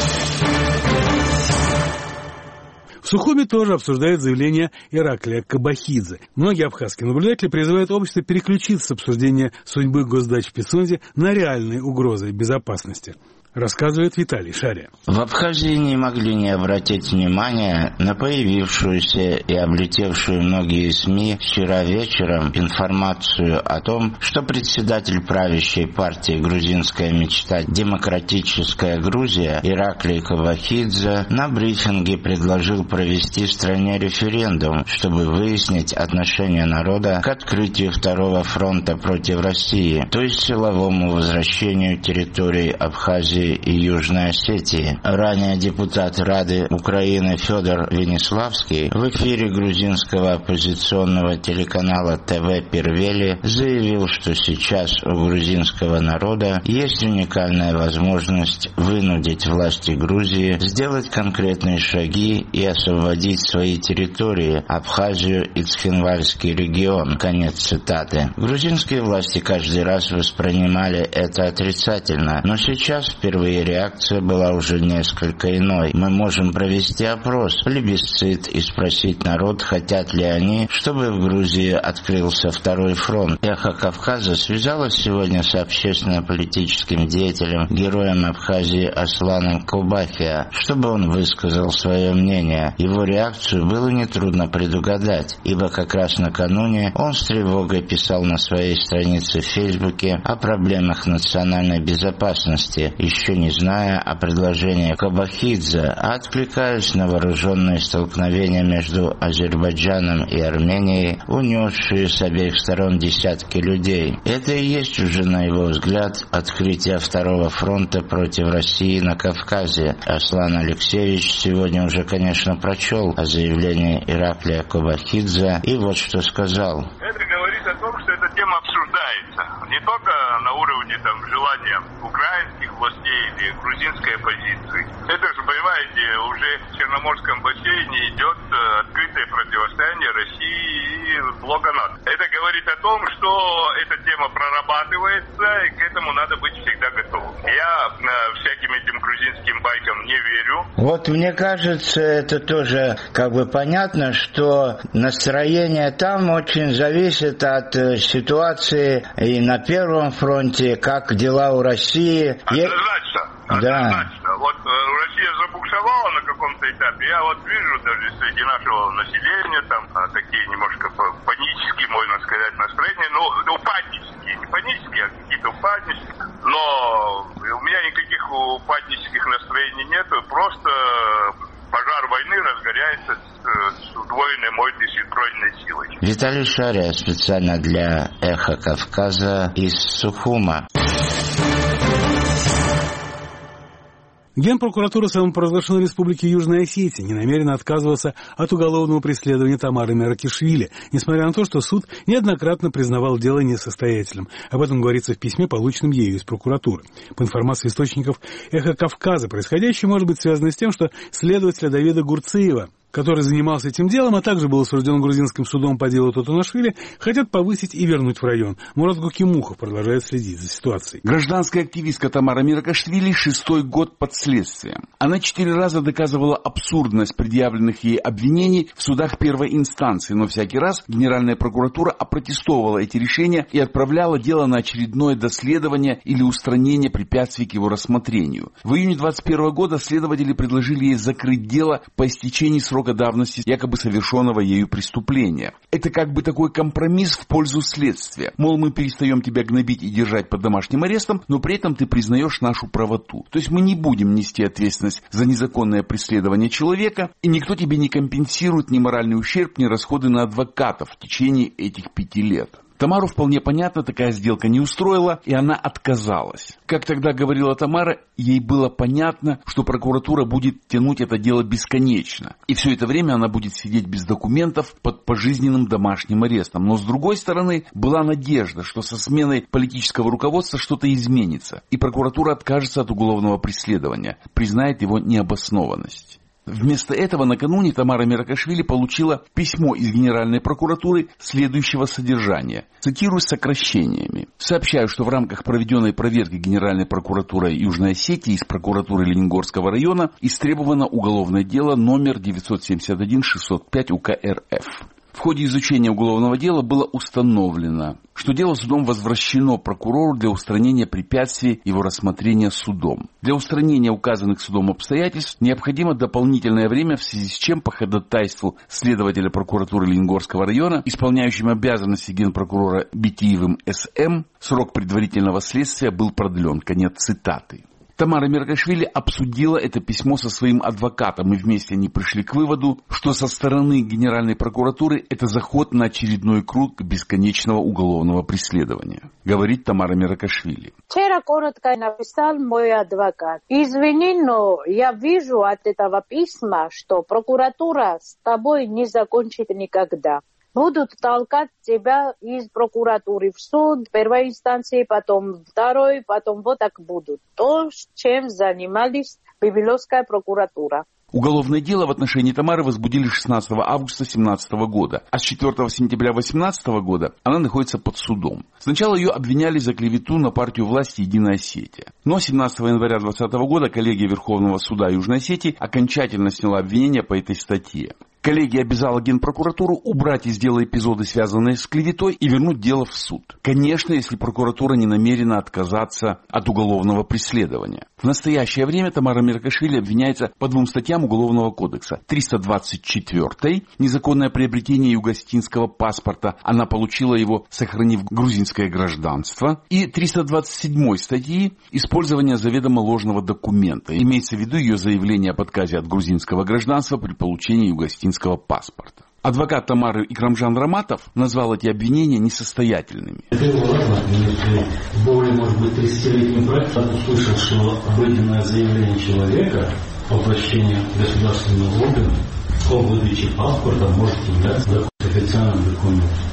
В Сухуми тоже обсуждают заявление Ираклия Кобахидзе. Многие абхазские наблюдатели призывают общество переключиться с обсуждения судьбы госдач в Пицунде на реальные угрозы безопасности. Рассказывает Виталий Шария. В Абхазии не могли не обратить внимания на появившуюся и облетевшую многие СМИ вчера вечером информацию о том, что председатель правящей партии «Грузинская мечта. Демократическая Грузия» Ираклий Кобахидзе на брифинге предложил провести в стране референдум, чтобы выяснить отношение народа к открытию второго фронта против России, то есть силовому возвращению территорий Абхазии и Южной Осетии. Ранее депутат Рады Украины Федор Венеславский в эфире грузинского оппозиционного телеканала ТВ Первели заявил, что сейчас у грузинского народа есть уникальная возможность вынудить власти Грузии сделать конкретные шаги и освободить свои территории, Абхазию и Цхинвальский регион. Конец цитаты. Грузинские власти каждый раз воспринимали это отрицательно, но сейчас впервые Впервые реакция была уже несколько иной. Мы можем провести опрос, плебисцит и спросить народ, хотят ли они, чтобы в Грузии открылся второй фронт. Эхо Кавказа связалась сегодня с общественно-политическим деятелем, героем Абхазии Асланом Кобахия, чтобы он высказал свое мнение. Его реакцию было нетрудно предугадать, ибо как раз накануне он с тревогой писал на своей странице в Фейсбуке о проблемах национальной безопасности, еще не зная о предложении Кобахидзе, а откликаясь на вооруженные столкновения между Азербайджаном и Арменией, унесшие с обеих сторон десятки людей. Это и есть уже, на его взгляд, открытие второго фронта против России на Кавказе. Аслан Алексеевич сегодня уже, конечно, прочел о заявлении Ираклия Кобахидзе и вот что сказал. Это говорит о том, что эта тема обсуждается. Не Не только на уровне там, желания украинских властей или грузинской оппозиции. Это же, понимаете, уже в Черноморском бассейне идет открытое противостояние России и блока НАТО. Это говорит о том, что эта тема прорабатывается, и к этому надо быть всегда готовым. Я всяким этим грузинским байкам не верю. Вот мне кажется, это тоже как бы понятно, что настроение там очень зависит от ситуации и на Первом фронте, как дела у России. Однозначно. Однозначно. Да. Вот Россия забуксовала на каком-то этапе. Я вот вижу даже среди нашего населения там такие немножко панические, можно сказать, настроения. Ну, упаднические. Не панические, а какие-то упаднические. Но у меня никаких упаднических настроений нету. Просто пожар войны разгоряется с удвоенной мощной синхронной силой. Виталий Шария специально для «Эхо Кавказа» из Сухума. Генпрокуратура самопровозглашенной Республики Южная Осетия не намерена отказываться от уголовного преследования Тамары Меркишвили, несмотря на то, что суд неоднократно признавал дело несостоятельным. Об этом говорится в письме, полученном ею из прокуратуры. По информации источников «Эхо Кавказа», происходящее может быть связано с тем, что следователя Давида Гурцеева, который занимался этим делом, а также был осужден грузинским судом по делу Тотунашвили, хотят повысить и вернуть в район. Мурат Гукимухов продолжает следить за ситуацией. Гражданская активистка Тамара Меркишвили шестой год под следствием. Она четыре раза доказывала абсурдность предъявленных ей обвинений в судах первой инстанции, но всякий раз Генеральная прокуратура опротестовывала эти решения и отправляла дело на очередное доследование или устранение препятствий к его рассмотрению. В июне двадцать первого года следователи предложили ей закрыть дело по истечении срока давности якобы совершенного ею преступления. Это как бы такой компромисс в пользу следствия. Мол, мы перестаем тебя гнобить и держать под домашним арестом, но при этом ты признаешь нашу правоту. То есть мы не будем нести ответственность за незаконное преследование человека, и никто тебе не компенсирует ни моральный ущерб, ни расходы на адвокатов в течение этих пяти лет. Тамару вполне понятно, такая сделка не устроила, и она отказалась. Как тогда говорила Тамара, ей было понятно, что прокуратура будет тянуть это дело бесконечно. И все это время она будет сидеть без документов под пожизненным домашним арестом. Но с другой стороны, была надежда, что со сменой политического руководства что-то изменится, и прокуратура откажется от уголовного преследования, признает его необоснованность. Вместо этого накануне Тамара Меркишвили получила письмо из Генеральной прокуратуры следующего содержания. Цитирую с сокращениями. Сообщаю, что в рамках проведенной проверки Генеральной прокуратуры Южной Осетии из прокуратуры Лениногорского района истребовано уголовное дело номер девятьсот семьдесят один шестьсот пять УК РФ. В ходе изучения уголовного дела было установлено, что дело судом возвращено прокурору для устранения препятствий его рассмотрения судом. Для устранения указанных судом обстоятельств необходимо дополнительное время, в связи с чем по ходатайству следователя прокуратуры Лениногорского района, исполняющим обязанности генпрокурора Битиевым С.М., срок предварительного следствия был продлен. Конец цитаты. Тамара Меркишвили обсудила это письмо со своим адвокатом, и вместе они пришли к выводу, что со стороны Генеральной прокуратуры это заход на очередной круг бесконечного уголовного преследования. Говорит Тамара Меркишвили. Вчера коротко написал мой адвокат. Извини, но я вижу от этого письма, что прокуратура с тобой не закончит никогда. Будут толкать тебя из прокуратуры в суд, первой инстанции, потом второй, потом вот так будут. То, чем занимались Бибилевская прокуратура. Уголовное дело в отношении Тамары возбудили шестнадцатого августа две тысячи семнадцатого года, а с четвёртого сентября две тысячи восемнадцатого года она находится под судом. Сначала ее обвиняли за клевету на партию власти «Единая Осетия». Но семнадцатого января две тысячи двадцатого года коллегия Верховного суда Южной Осетии окончательно сняла обвинение по этой статье. Коллегия обязала Генпрокуратуру убрать из дела эпизоды, связанные с клеветой, и вернуть дело в суд. Конечно, если прокуратура не намерена отказаться от уголовного преследования. В настоящее время Тамара Меркишвили обвиняется по двум статьям Уголовного кодекса. триста двадцать четвёртой – незаконное приобретение югоостинского паспорта. Она получила его, сохранив грузинское гражданство. И триста двадцать седьмой статьи – использование заведомо ложного документа. Имеется в виду ее заявление об отказе от грузинского гражданства при получении югоостинского паспорта. Адвокат Тамары Икрамжан Раматов назвал эти обвинения несостоятельными. Более, может быть, тридцатилетний брат услышал, что обыденное заявление человека о обращении государственного органа о выдаче паспорта может являться официальным документом.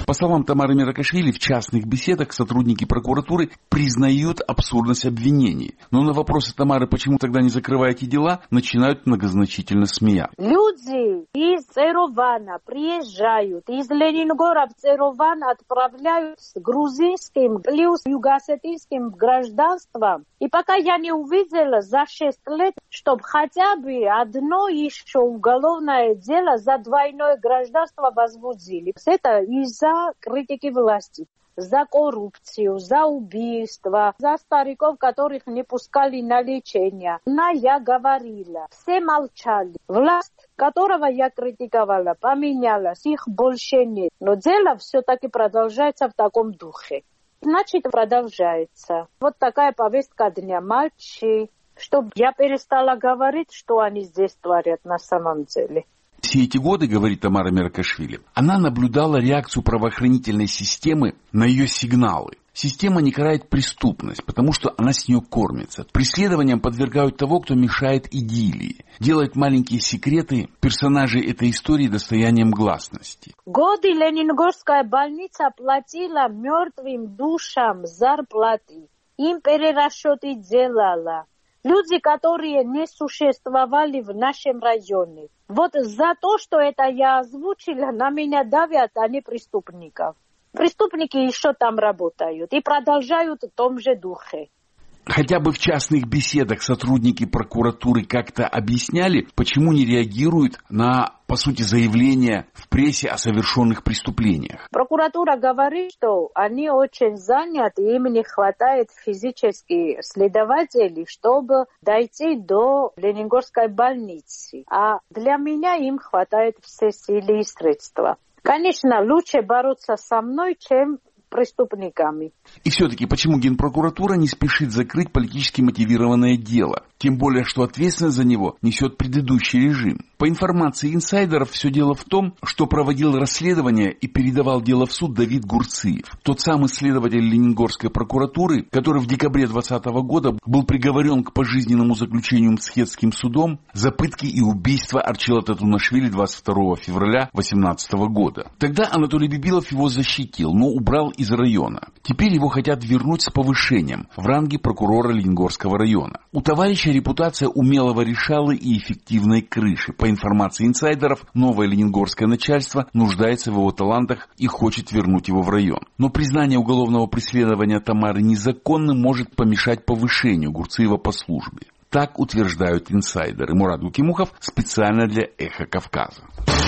По словам Тамары Миракашвили, в частных беседах сотрудники прокуратуры признают абсурдность обвинений. Но на вопросы Тамары, почему тогда не закрываете дела, начинают многозначительно смеяться. Люди из Еревана приезжают, из Ленинграда в Ереван отправляют с грузинским плюс югославским гражданством. И пока я не увидела за шесть лет, чтобы хотя бы одно еще уголовное дело за двойное гражданство возбудили. Это из-за критики власти. За коррупцию, за убийство, за стариков, которых не пускали на лечение. Но я говорила, все молчали. Власть, которого я критиковала, поменялась, их больше нет. Но дело все-таки продолжается в таком духе. Значит, продолжается. Вот такая повестка дня. Молчи, чтобы я перестала говорить, что они здесь творят на самом деле. Все эти годы, говорит Тамара Миракашвили, она наблюдала реакцию правоохранительной системы на ее сигналы. Система не карает преступность, потому что она с нее кормится. Преследованиям подвергают того, кто мешает идиллии. Делает маленькие секреты персонажей этой истории достоянием гласности. Годы Ленинградская больница платила мертвым душам зарплаты. Им перерасчеты делала. Люди, которые не существовали в нашем районе. Вот за то, что это я озвучила, на меня давят, а не преступников. Преступники еще там работают и продолжают в том же духе. Хотя бы в частных беседах сотрудники прокуратуры как-то объясняли, почему не реагируют на, по сути, заявления в прессе о совершенных преступлениях. Прокуратура говорит, что они очень заняты, им не хватает физических следователей, чтобы дойти до Ленинградской больницы. А для меня им хватает все силы и средства. Конечно, лучше бороться со мной, чем преступниками. И все-таки, почему Генпрокуратура не спешит закрыть политически мотивированное дело? Тем более, что ответственность за него несет предыдущий режим. По информации инсайдеров, все дело в том, что проводил расследование и передавал дело в суд Давид Гурциев. Тот самый следователь Ленинградской прокуратуры, который в декабре двадцатого года был приговорен к пожизненному заключению Мцхетским судом за пытки и убийство Арчила Татунашвили двадцать второго февраля две тысячи восемнадцатого года. Тогда Анатолий Бибилов его защитил, но убрал из района. Теперь его хотят вернуть с повышением в ранге прокурора Ленинградского района. У товарища репутация умелого решалы и эффективной крыши. По информации инсайдеров, новое ленинградское начальство нуждается в его талантах и хочет вернуть его в район. Но признание уголовного преследования Тамары незаконным может помешать повышению Гурциева по службе. Так утверждают инсайдеры. Мурат Гукимухов специально для «Эхо Кавказа».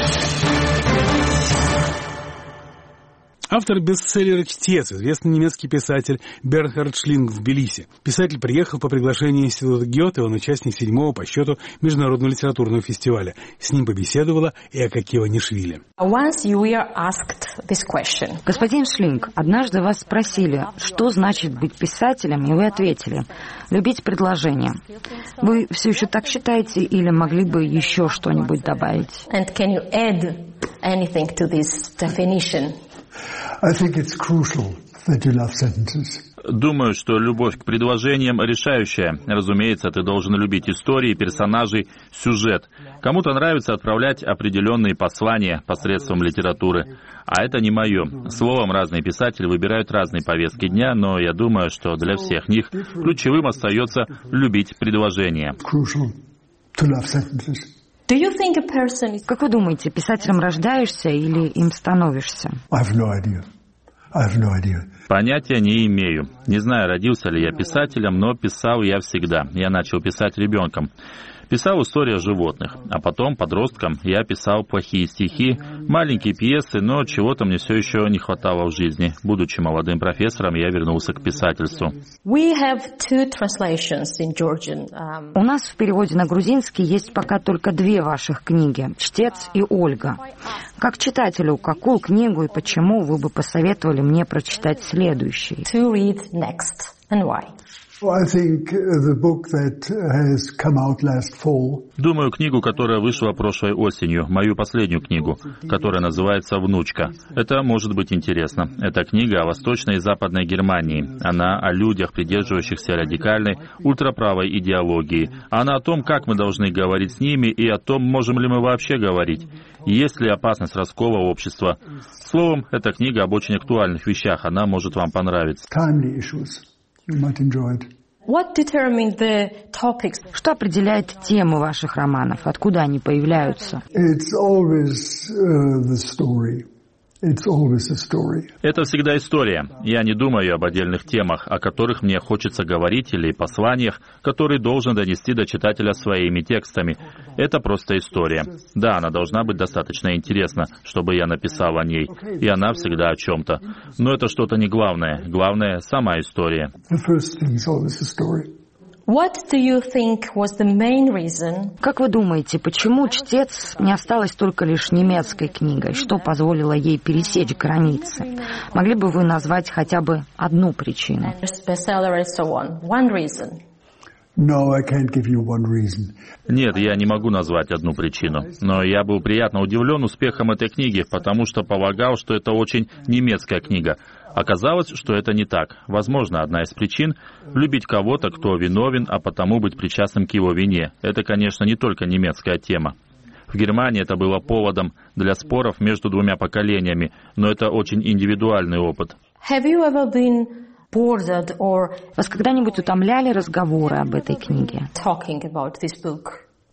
Автор бестселлера «Чтец», известный немецкий писатель Бернхард Шлинг в Тбилиси. Писатель приехал по приглашению Института Гёте, он участник седьмого по счету международного литературного фестиваля. С ним побеседовала Эка Киванишвили. Господин Шлинг, однажды вас спросили, что значит быть писателем, и вы ответили: любить предложения. Вы все еще так считаете или могли бы еще что-нибудь добавить? And can you add anything to this definition? I think it's crucial that you love sentences. Думаю, что любовь к предложениям решающая. Разумеется, ты должен любить истории, персонажей, сюжет. Кому-то нравится отправлять определенные послания посредством литературы. А это не мое. Словом, разные писатели выбирают разные повестки дня, но я думаю, что для всех них ключевым остается любить предложения. Do you think a person is... Как вы думаете, писателем рождаешься или им становишься? I have no idea. I have no idea. Понятия не имею. Не знаю, родился ли я писателем, но писал я всегда. Я начал писать ребенком. Писал истории о животных, а потом, подростком, я писал плохие стихи, маленькие пьесы, но чего-то мне все еще не хватало в жизни. Будучи молодым профессором, я вернулся к писательству. We have two translations in Georgian. Um... У нас в переводе на грузинский есть пока только две ваших книги «Чтец» и «Ольга». Как читателю, какую книгу и почему вы бы посоветовали мне прочитать следующей? To read next and why? Думаю, книгу, которая вышла прошлой осенью, мою последнюю книгу, которая называется «Внучка». Это может быть интересно. Это книга о Восточной и Западной Германии. Она о людях, придерживающихся радикальной, ультраправой идеологии. Она о том, как мы должны говорить с ними, и о том, можем ли мы вообще говорить. Есть ли опасность раскола общества. Словом, эта книга об очень актуальных вещах. Она может вам понравиться. Что определяет темы ваших романов? Откуда они появляются? Это всегда история. Я не думаю об отдельных темах, о которых мне хочется говорить, или посланиях, которые должен донести до читателя своими текстами. Это просто история. Да, она должна быть достаточно интересна, чтобы я написал о ней, и она всегда о чем-то. Но это что-то не главное. Главное — сама история. What do you think was the main reason? Как вы думаете, почему «Чтец» не осталась только лишь немецкой книгой? Что позволило ей пересечь границы? Могли бы вы назвать хотя бы одну причину? Bestseller and so on. One reason. No, I can't give you one reason. Нет, я не могу назвать одну причину. Но я был приятно удивлен успехом этой книги, потому что полагал, что это очень немецкая книга. Оказалось, что это не так. Возможно, одна из причин — любить кого-то, кто виновен, а потому быть причастным к его вине. Это, конечно, не только немецкая тема. В Германии это было поводом для споров между двумя поколениями, но это очень индивидуальный опыт. Have you ever been bored or... Вас когда-нибудь утомляли разговоры об этой книге? Talking about this book?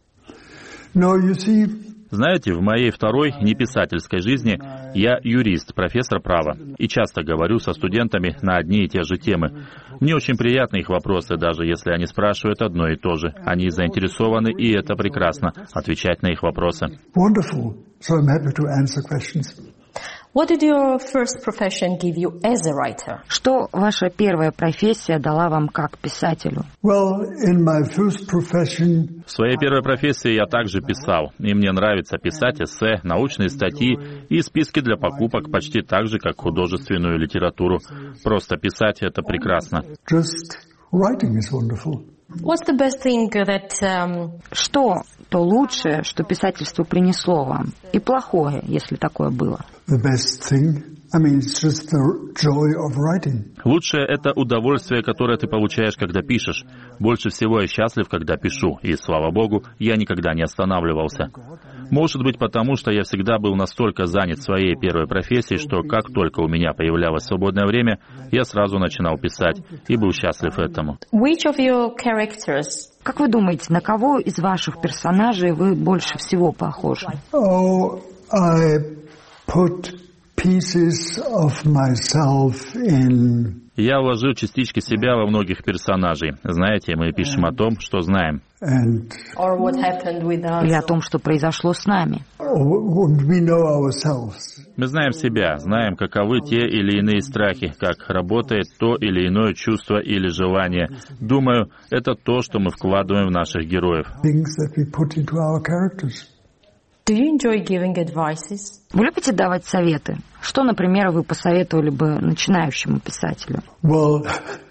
No, you see... Знаете, в моей второй неписательской жизни я юрист, профессор права, и часто говорю со студентами на одни и те же темы. Мне очень приятны их вопросы, даже если они спрашивают одно и то же. Они заинтересованы, и это прекрасно, отвечать на их вопросы. Wonderful. So I'm happy to answer questions. What did your first profession give you as a writer? Что ваша первая профессия дала вам как писателю? Well, in my first profession... В своей первой профессии я также писал, и мне нравится писать эссе, научные статьи и списки для покупок почти так же, как художественную литературу. Просто писать — это прекрасно. Just writing is wonderful. What's the best thing that... Um... Что то лучшее, что писательство принесло вам, и плохое, если такое было? The best thing, I mean, it's just the joy of writing. Лучшее — это удовольствие, которое ты получаешь, когда пишешь. Больше всего я счастлив, когда пишу, и, слава Богу, я никогда не останавливался. Может быть, потому что я всегда был настолько занят своей первой профессией, что как только у меня появлялось свободное время, я сразу начинал писать и был счастлив этому. Which of your characters... Как вы думаете, на кого из ваших персонажей вы больше всего похожи? Oh, I put pieces of myself in... Я вложил частички себя во многих персонажей. Знаете, мы пишем о том, что знаем. And... Or what happened with us. Или о том, что произошло с нами. We know ourselves. Мы знаем себя, знаем, каковы те или иные страхи, как работает то или иное чувство или желание. Думаю, это то, что мы вкладываем в наших героев. Things that we put into our characters. Do you enjoy giving advices? Вы любите давать советы? Что, например, вы посоветовали бы начинающему писателю? Well,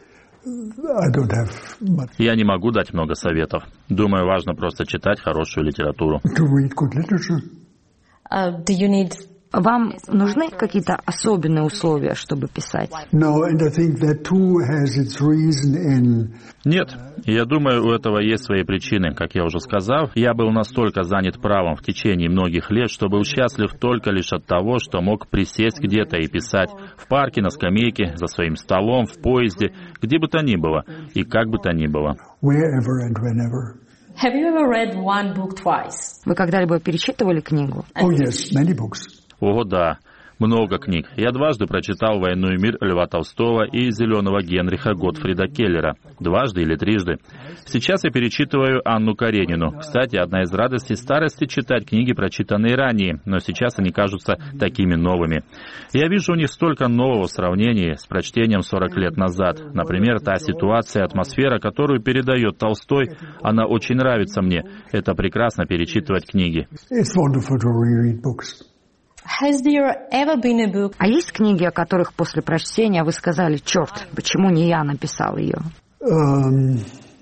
I don't have much. Я не могу дать много советов. Думаю, важно просто читать хорошую литературу. To read good literature. Uh, do you need... Вам нужны какие-то особенные условия, чтобы писать? No, and I think that too has its reason in... Нет, я думаю, у этого есть свои причины. Как я уже сказал, я был настолько занят правом в течение многих лет, что был счастлив только лишь от того, что мог присесть где-то и писать. В парке, на скамейке, за своим столом, в поезде, где бы то ни было и как бы то ни было. Wherever and whenever. Have you ever read one book twice? Вы когда-либо перечитывали книгу? Oh yes, many books. О, да, много книг. Я дважды прочитал «Войну и мир» Льва Толстого и «Зеленого Генриха» Готфрида Келлера. Дважды или трижды. Сейчас я перечитываю Анну Каренину. Кстати, одна из радостей старости — читать книги, прочитанные ранее, но сейчас они кажутся такими новыми. Я вижу у них столько нового в сравнении с прочтением сорок лет назад. Например, та ситуация, атмосфера, которую передает Толстой, она очень нравится мне. Это прекрасно перечитывать книги. It's wonderful to reread books. Has there ever been a book... А есть книги, о которых после прочтения вы сказали: «Черт, почему не я написал ее»? Um,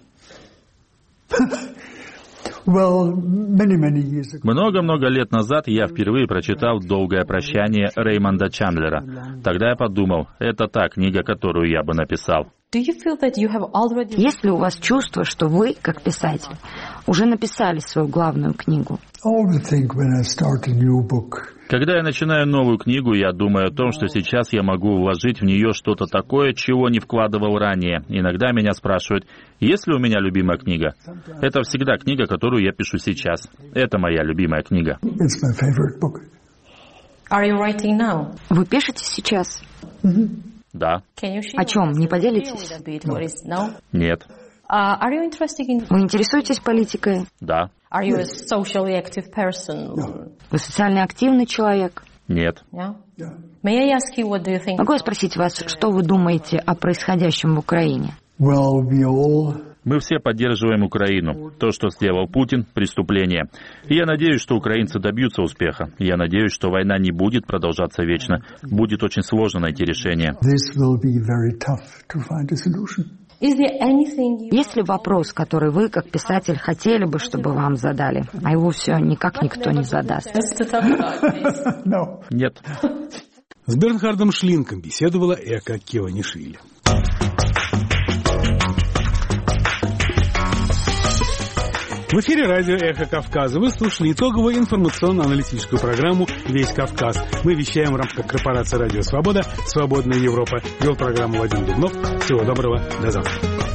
well, many, many years ago. Много-много лет назад я впервые прочитал «Долгое прощание» Реймонда Чандлера. Тогда я подумал, это та книга, которую я бы написал. Already... Есть ли у вас чувство, что вы, как писатель, уже написали свою главную книгу? Когда я начинаю новую книгу, я думаю о том, что сейчас я могу вложить в нее что-то такое, чего не вкладывал ранее. Иногда меня спрашивают, есть ли у меня любимая книга? Это всегда книга, которую я пишу сейчас. Это моя любимая книга. Are you writing now? Вы пишете сейчас? Mm-hmm. Да. О чем? Не поделитесь? No. Нет. Uh, are you interested in... Вы интересуетесь политикой? Да. Are you a socially active person? No. Вы социально активный человек? Нет. Yeah? Yeah. May I ask you, what do you think? Могу я спросить вас, что вы думаете о происходящем в Украине? Well, we all... Мы все поддерживаем Украину. То, что сделал Путин, преступление. И я надеюсь, что украинцы добьются успеха. Я надеюсь, что война не будет продолжаться вечно. Будет очень сложно найти решение. Есть ли вопрос, который вы, как писатель, хотели бы, чтобы вам задали, а его все никак никто не задаст? Нет. С Бернхардом Шлинком беседовала Эка Киванишвили. В эфире радио «Эхо Кавказа». Вы слушали итоговую информационно-аналитическую программу «Весь Кавказ». Мы вещаем в рамках корпорации «Радио Свобода», «Свободная Европа». Вел программу Вадим Дубнов. Всего доброго. До завтра.